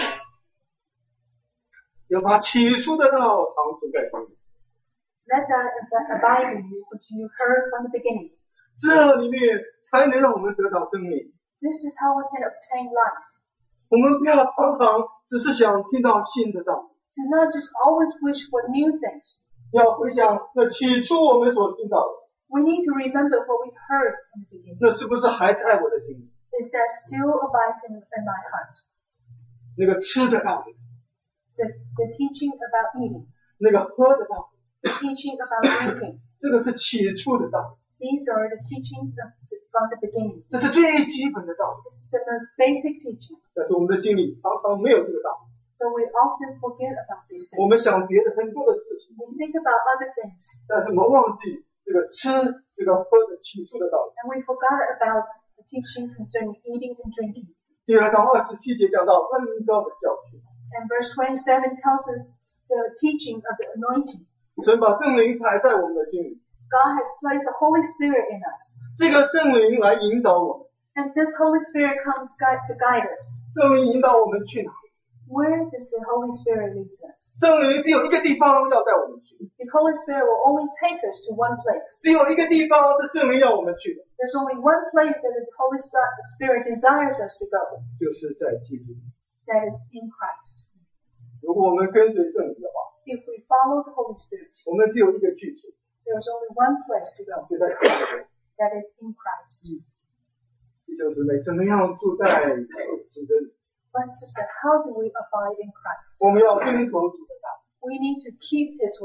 要把起初的道常存在心里。 Let that abide in you which you heard from the beginning. 这里面才能让我们得到生命。 This is how we can obtain life. 我们不要常常只是想听到新的道理， Do not just always wish for new things. 要回想那起初我们所听到的， We need to remember what we heard in the beginning. 那是不是还在我的心里？ Is that still abides in my heart? 那个吃的道理， The teaching about eating, 那个喝的道理， the teaching about drinking. 这个是起初的道理， These are the teachings from the beginning. 这是最基本的道理。 This is the most basic teaching. 但是我们的心里常常没有这个道理， So we often forget about these 我 things. 们想别的很多的事情， We think about other things, 但是我们忘记这个吃、这个喝的起初的道理。 and we forgot about the teaching concerning eating and drinking. 第2章27节讲到恩膏的教训， And verse 27 tells us the teaching of the anointing. 神把圣灵摆在我们的心里， God has placed the Holy Spirit in us. 这个圣灵来引导我们， And this Holy Spirit comes to guide us. 圣灵引导我们去哪里？ Where does the Holy Spirit lead us? 圣灵只有一个地方要带我们去， The Holy Spirit will only take us to one place. 只有一个地方是圣灵要我们去的， There's only one place that the Holy Spirit desires us to go. 就是在基督里。 That is in Christ. 如果我们跟随圣灵的话， If we follow the Holy Spirit, 我们只有一个去处， there's only one place to go. 就在基督里。 That is in Christ. 弟兄姊妹，怎么样住在主的里？ But sister, how do we abide in Christ? 我们要遵守主的道， We need to keep His word.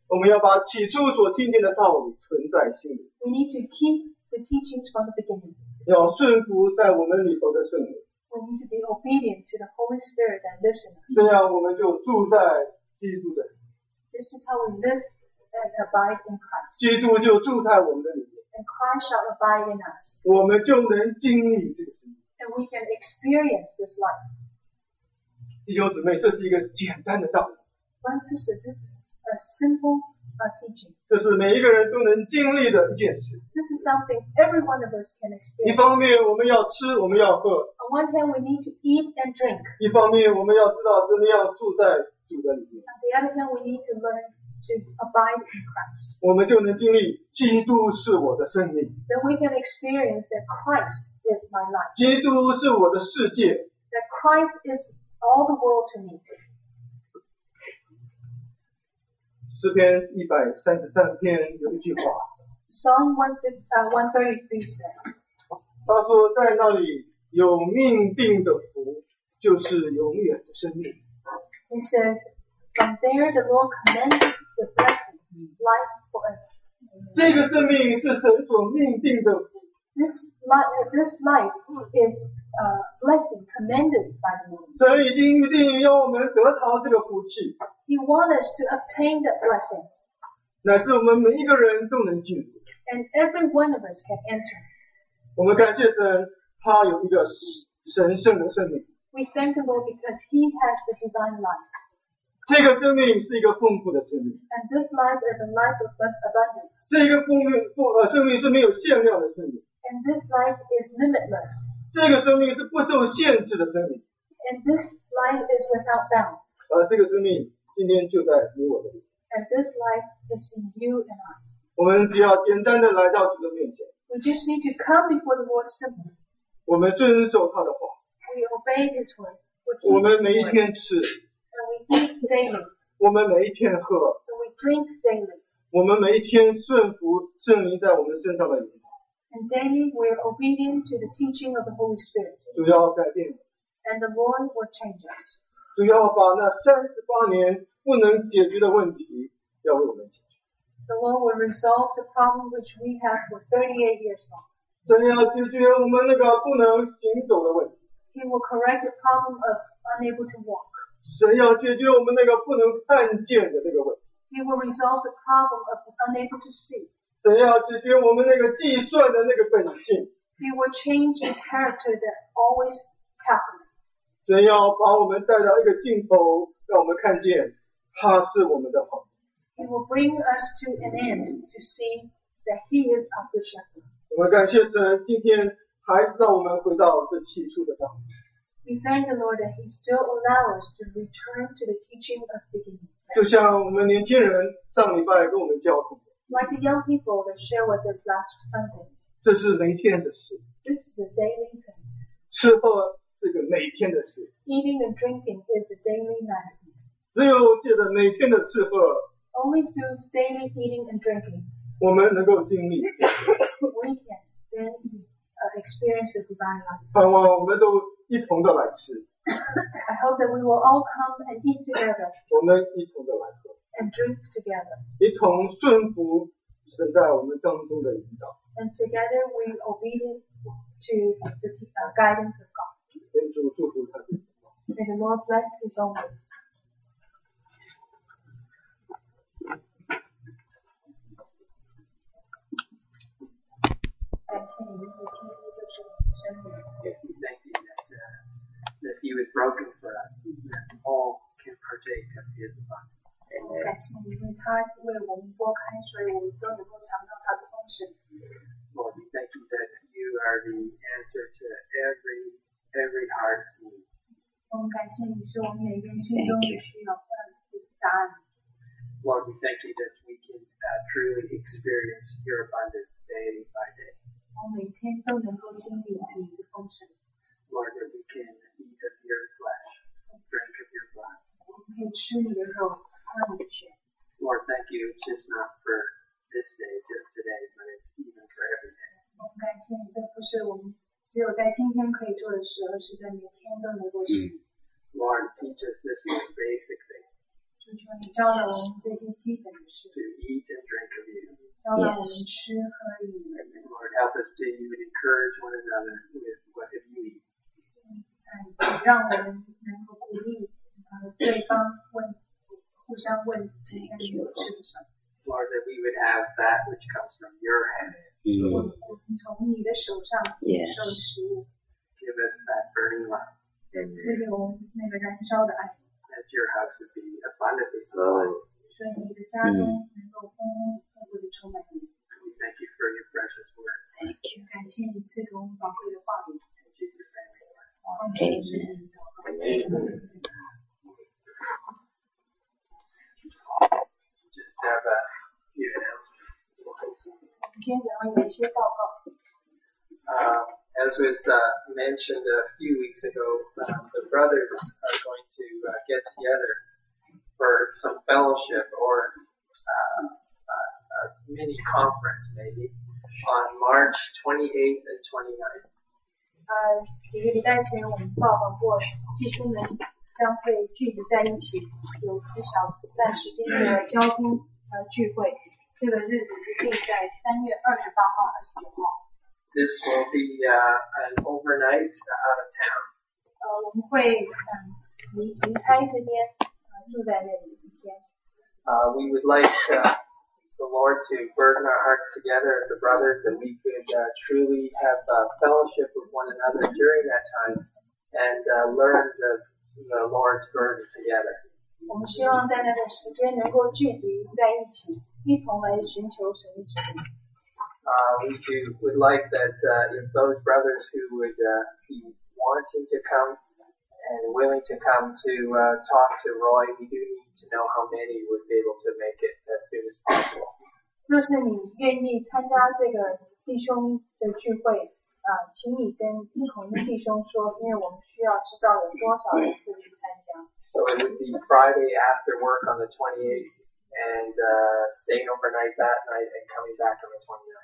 我们要把起初所听见的道理存在心里， We need to keep the teachings from the beginning. 要顺服在我们里头的圣灵， We need to be obedient to the Holy Spirit that lives in us. 这样我们就住在基督的里， This is how we live and abide in Christ. 基督就住在我们的里面， And Christ shall abide in us. 我们就能经历这个生命。 And we can experience this life. 弟兄姊妹，这是一个简单的道理， One sister, this is a simple teaching. 这是每一个人都能经历的一件事。 This is something every one of us can 一 experience. 方面我们要吃，我们要喝； On one hand, we need to eat and drink. 一方面我们要知道怎么样住在主的里面， On the other hand, we need to learn to abide in Christ. 我们就能经历基督是我的生命， Then we can experience that Christ is my life. 基督是我的世界。 That Christ is all the world to me. 诗篇133篇有一句话， Psalm 133 says, 他说在那里有命定的福，就是永远的生命。 He says, from there the Lord commanded the blessing, life forever. 这个生命是神所命定的福， This life is blessing commanded by the Lord. 神已经预定要我们得着这个福气， He wants us to obtain that blessing, 乃是我们每一个人都能进入。 and every one of us can enter. 我们感谢神，他有一个神圣的生命， We thank the Lord because He has the divine life. 这个生命是一个丰富的生命， And this life is a life of abundance. 这个生命是没有限量的生命， And this life is limitless. 这个生命是不受限制的生命， And this life is without bound. 而这个生命今天就在你我的里。 And this life is in you and I. 我们只要简单的来到主的面前， We just need to come before the Lord simply. 我们遵守他的话， We obey His word. We 我 keep 们每 His 一 word. 天吃， And we eat daily. 我们每一天喝， And we drink daily. 我们每一天顺服圣灵在我们身上的引导， And daily we are obedient to the teaching of the Holy Spirit. 主要改变， And the Lord will change us. 主要把那38年不能解决的问题要为我们解决。 The Lord will resolve the problem which we have for 38 years now. 神要解决我们那个不能行走的问题， He will correct the problem of unable to walk. 神要解决我们那个不能看见的这个问题， He will resolve the problem of unable to see. 神要解决我们那个计算的那个本性， He will change the character that always calculates. 神要把我们带到一个尽头，让我们看见他是我们的好。 He will bring us to an end to see that He is our good shepherd. 我们感谢神，今天还让我们回到这起初的道理。 We thank the Lord that He still allows us to return to the teaching of beginning. 就像我们年轻人上礼拜跟我们交通， Like the young people that share with us last Sunday, 这是每天的事， this is a daily thing. 吃喝是个每天的事， Eating and drinking is a daily matter. 只有借着每天的吃喝， Only through daily eating and drinking 我们能够经历。 we can then experience the divine life. 盼望我们都一同的来吃， I hope that we will all come and eat together 我们一同的来喝， and drink together. 一同顺服神在我们当中的引导。 And together we obedient to the guidance of God. 愿主祝福他自己。 May the Lord bless His own ways. 感谢你们的基督就是我们的生命。 Yes, we thank you that He was broken for us, that all can partake of His abundance. 感谢你，因为他为我们拨开，所以我们都能够尝到他的丰盛。 Lord, we thank you that you are the answer to every heart's need. 我们感谢你，是我们每个人心中的需要的答案。 Lord, we thank you that we can truly experience your abundance day by day. 我每天都能够经历你的丰盛。 Lord, that we can eat of your flesh, drink of your blood. 我们可以吃你的肉，喝你的血。 Lord, thank you, just not for this day, just today, but it's even for every day. 我们感谢你，这不是我们只有在今天可以做的事，而是在每天都能够行。 Lord, teach us this most basic thing. 主求你教导我们这些基本的事， to eat and drink of you. 教导我们吃喝饮。 And Lord, help us to even encourage one another with what have you eat. 让我们能够鼓励对方互相问这个你有吃不上。 Lord, that we would have that which comes from your hand. 我们从你的手上受食物， Give us that burning love. 赐给我们那个燃烧的爱， That your house would be abundantly supplied. 所以你的家中能够丰丰富富的充满你。 We thank you for your precious word. 感谢你赐给我们宝贵的话语。 In Jesus' name we pray. 阿门。 Just have a few announcements. 今天早上有一些报告。 As was mentioned a few weeks ago, the brothers are going to get together for some fellowship or a mini conference maybe on March 28th and 29th. 几个礼拜前我们报告过，弟兄们将会聚集在一起，有一小段时间的交通聚会。这个日子是定在3月28号、29号。 This will be an overnight out of town. 我们会离开这边，住在那里一天。 We would like the Lord to burden our hearts together as the brothers, that we could truly have fellowship with one another during that time and learn the Lord's burden together. 我们希望在那段时间能够聚集在一起，一同来寻求神的旨意。 would like that if those brothers who would be wanting to come and willing to come to talk to Roy, we do need to know how many would be able to make it as soon as possible. 若是你愿意参加这个弟兄的聚会，请你跟不同的弟兄说，因为我们需要知道有多少人会去参加。 So it would be Friday after work on the 28th and staying overnight that night and coming back on the 29th.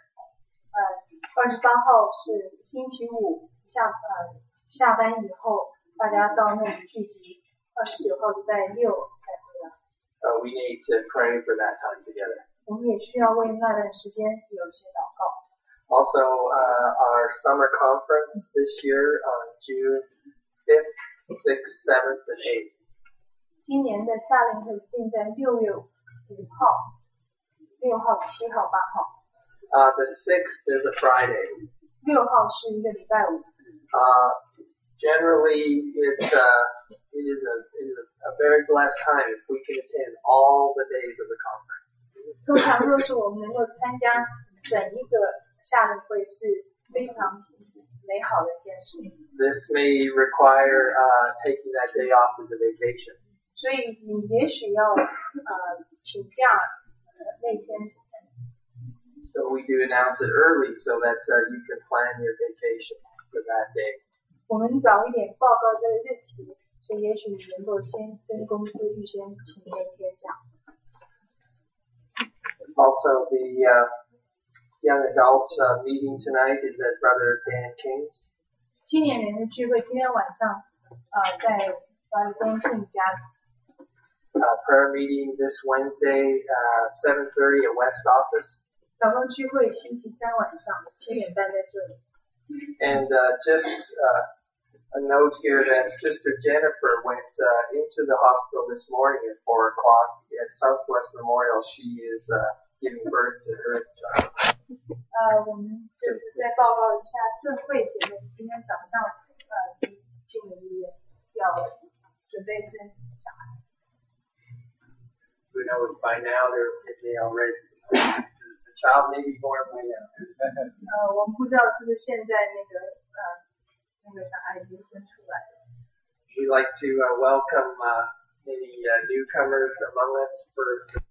28号是星期五下班以后，大家到那里聚集。29号礼拜六才回来。 We need to pray for that time together. 我们也需要为那段时间有一些祷告。 Also, our summer conference this year on June 5th, 6th, 7th, and 8th. 今年的夏令会定在6月5号、6号、7号、8号。 The 6th is a Friday. 6号是一个礼拜五。 Generally, it is a very blessed time if we can attend all the days of the conference. 通常若是我们能够参加整一个夏令会，是非常美好的一件事。 This may require taking that day off as a vacation. 所以你也许要请假那天。 So we do announce it early so that you can plan your vacation for that day. 我们早一点报告这个日期，所以也许你能够先跟公司预先请那天假。 Also, the young adult meeting tonight is at Brother Dan King's. 青年人的聚会今天晚上在Dan King家。 Prayer meeting this Wednesday, 7:30 at West Office. 早上聚会星期3晚上7点半在这里。 And just a note here that Sister Jennifer went into the hospital this morning at 4 o'clock at Southwest Memorial. She is giving birth to her child. 我们就是再报告一下，郑慧姐妹今天早上进了医院，要准备生小孩。 Who knows by now they already the child may be born by now. 我们不知道是不是现在那个小孩已经生出来了。 We'd like to welcome any newcomers among us for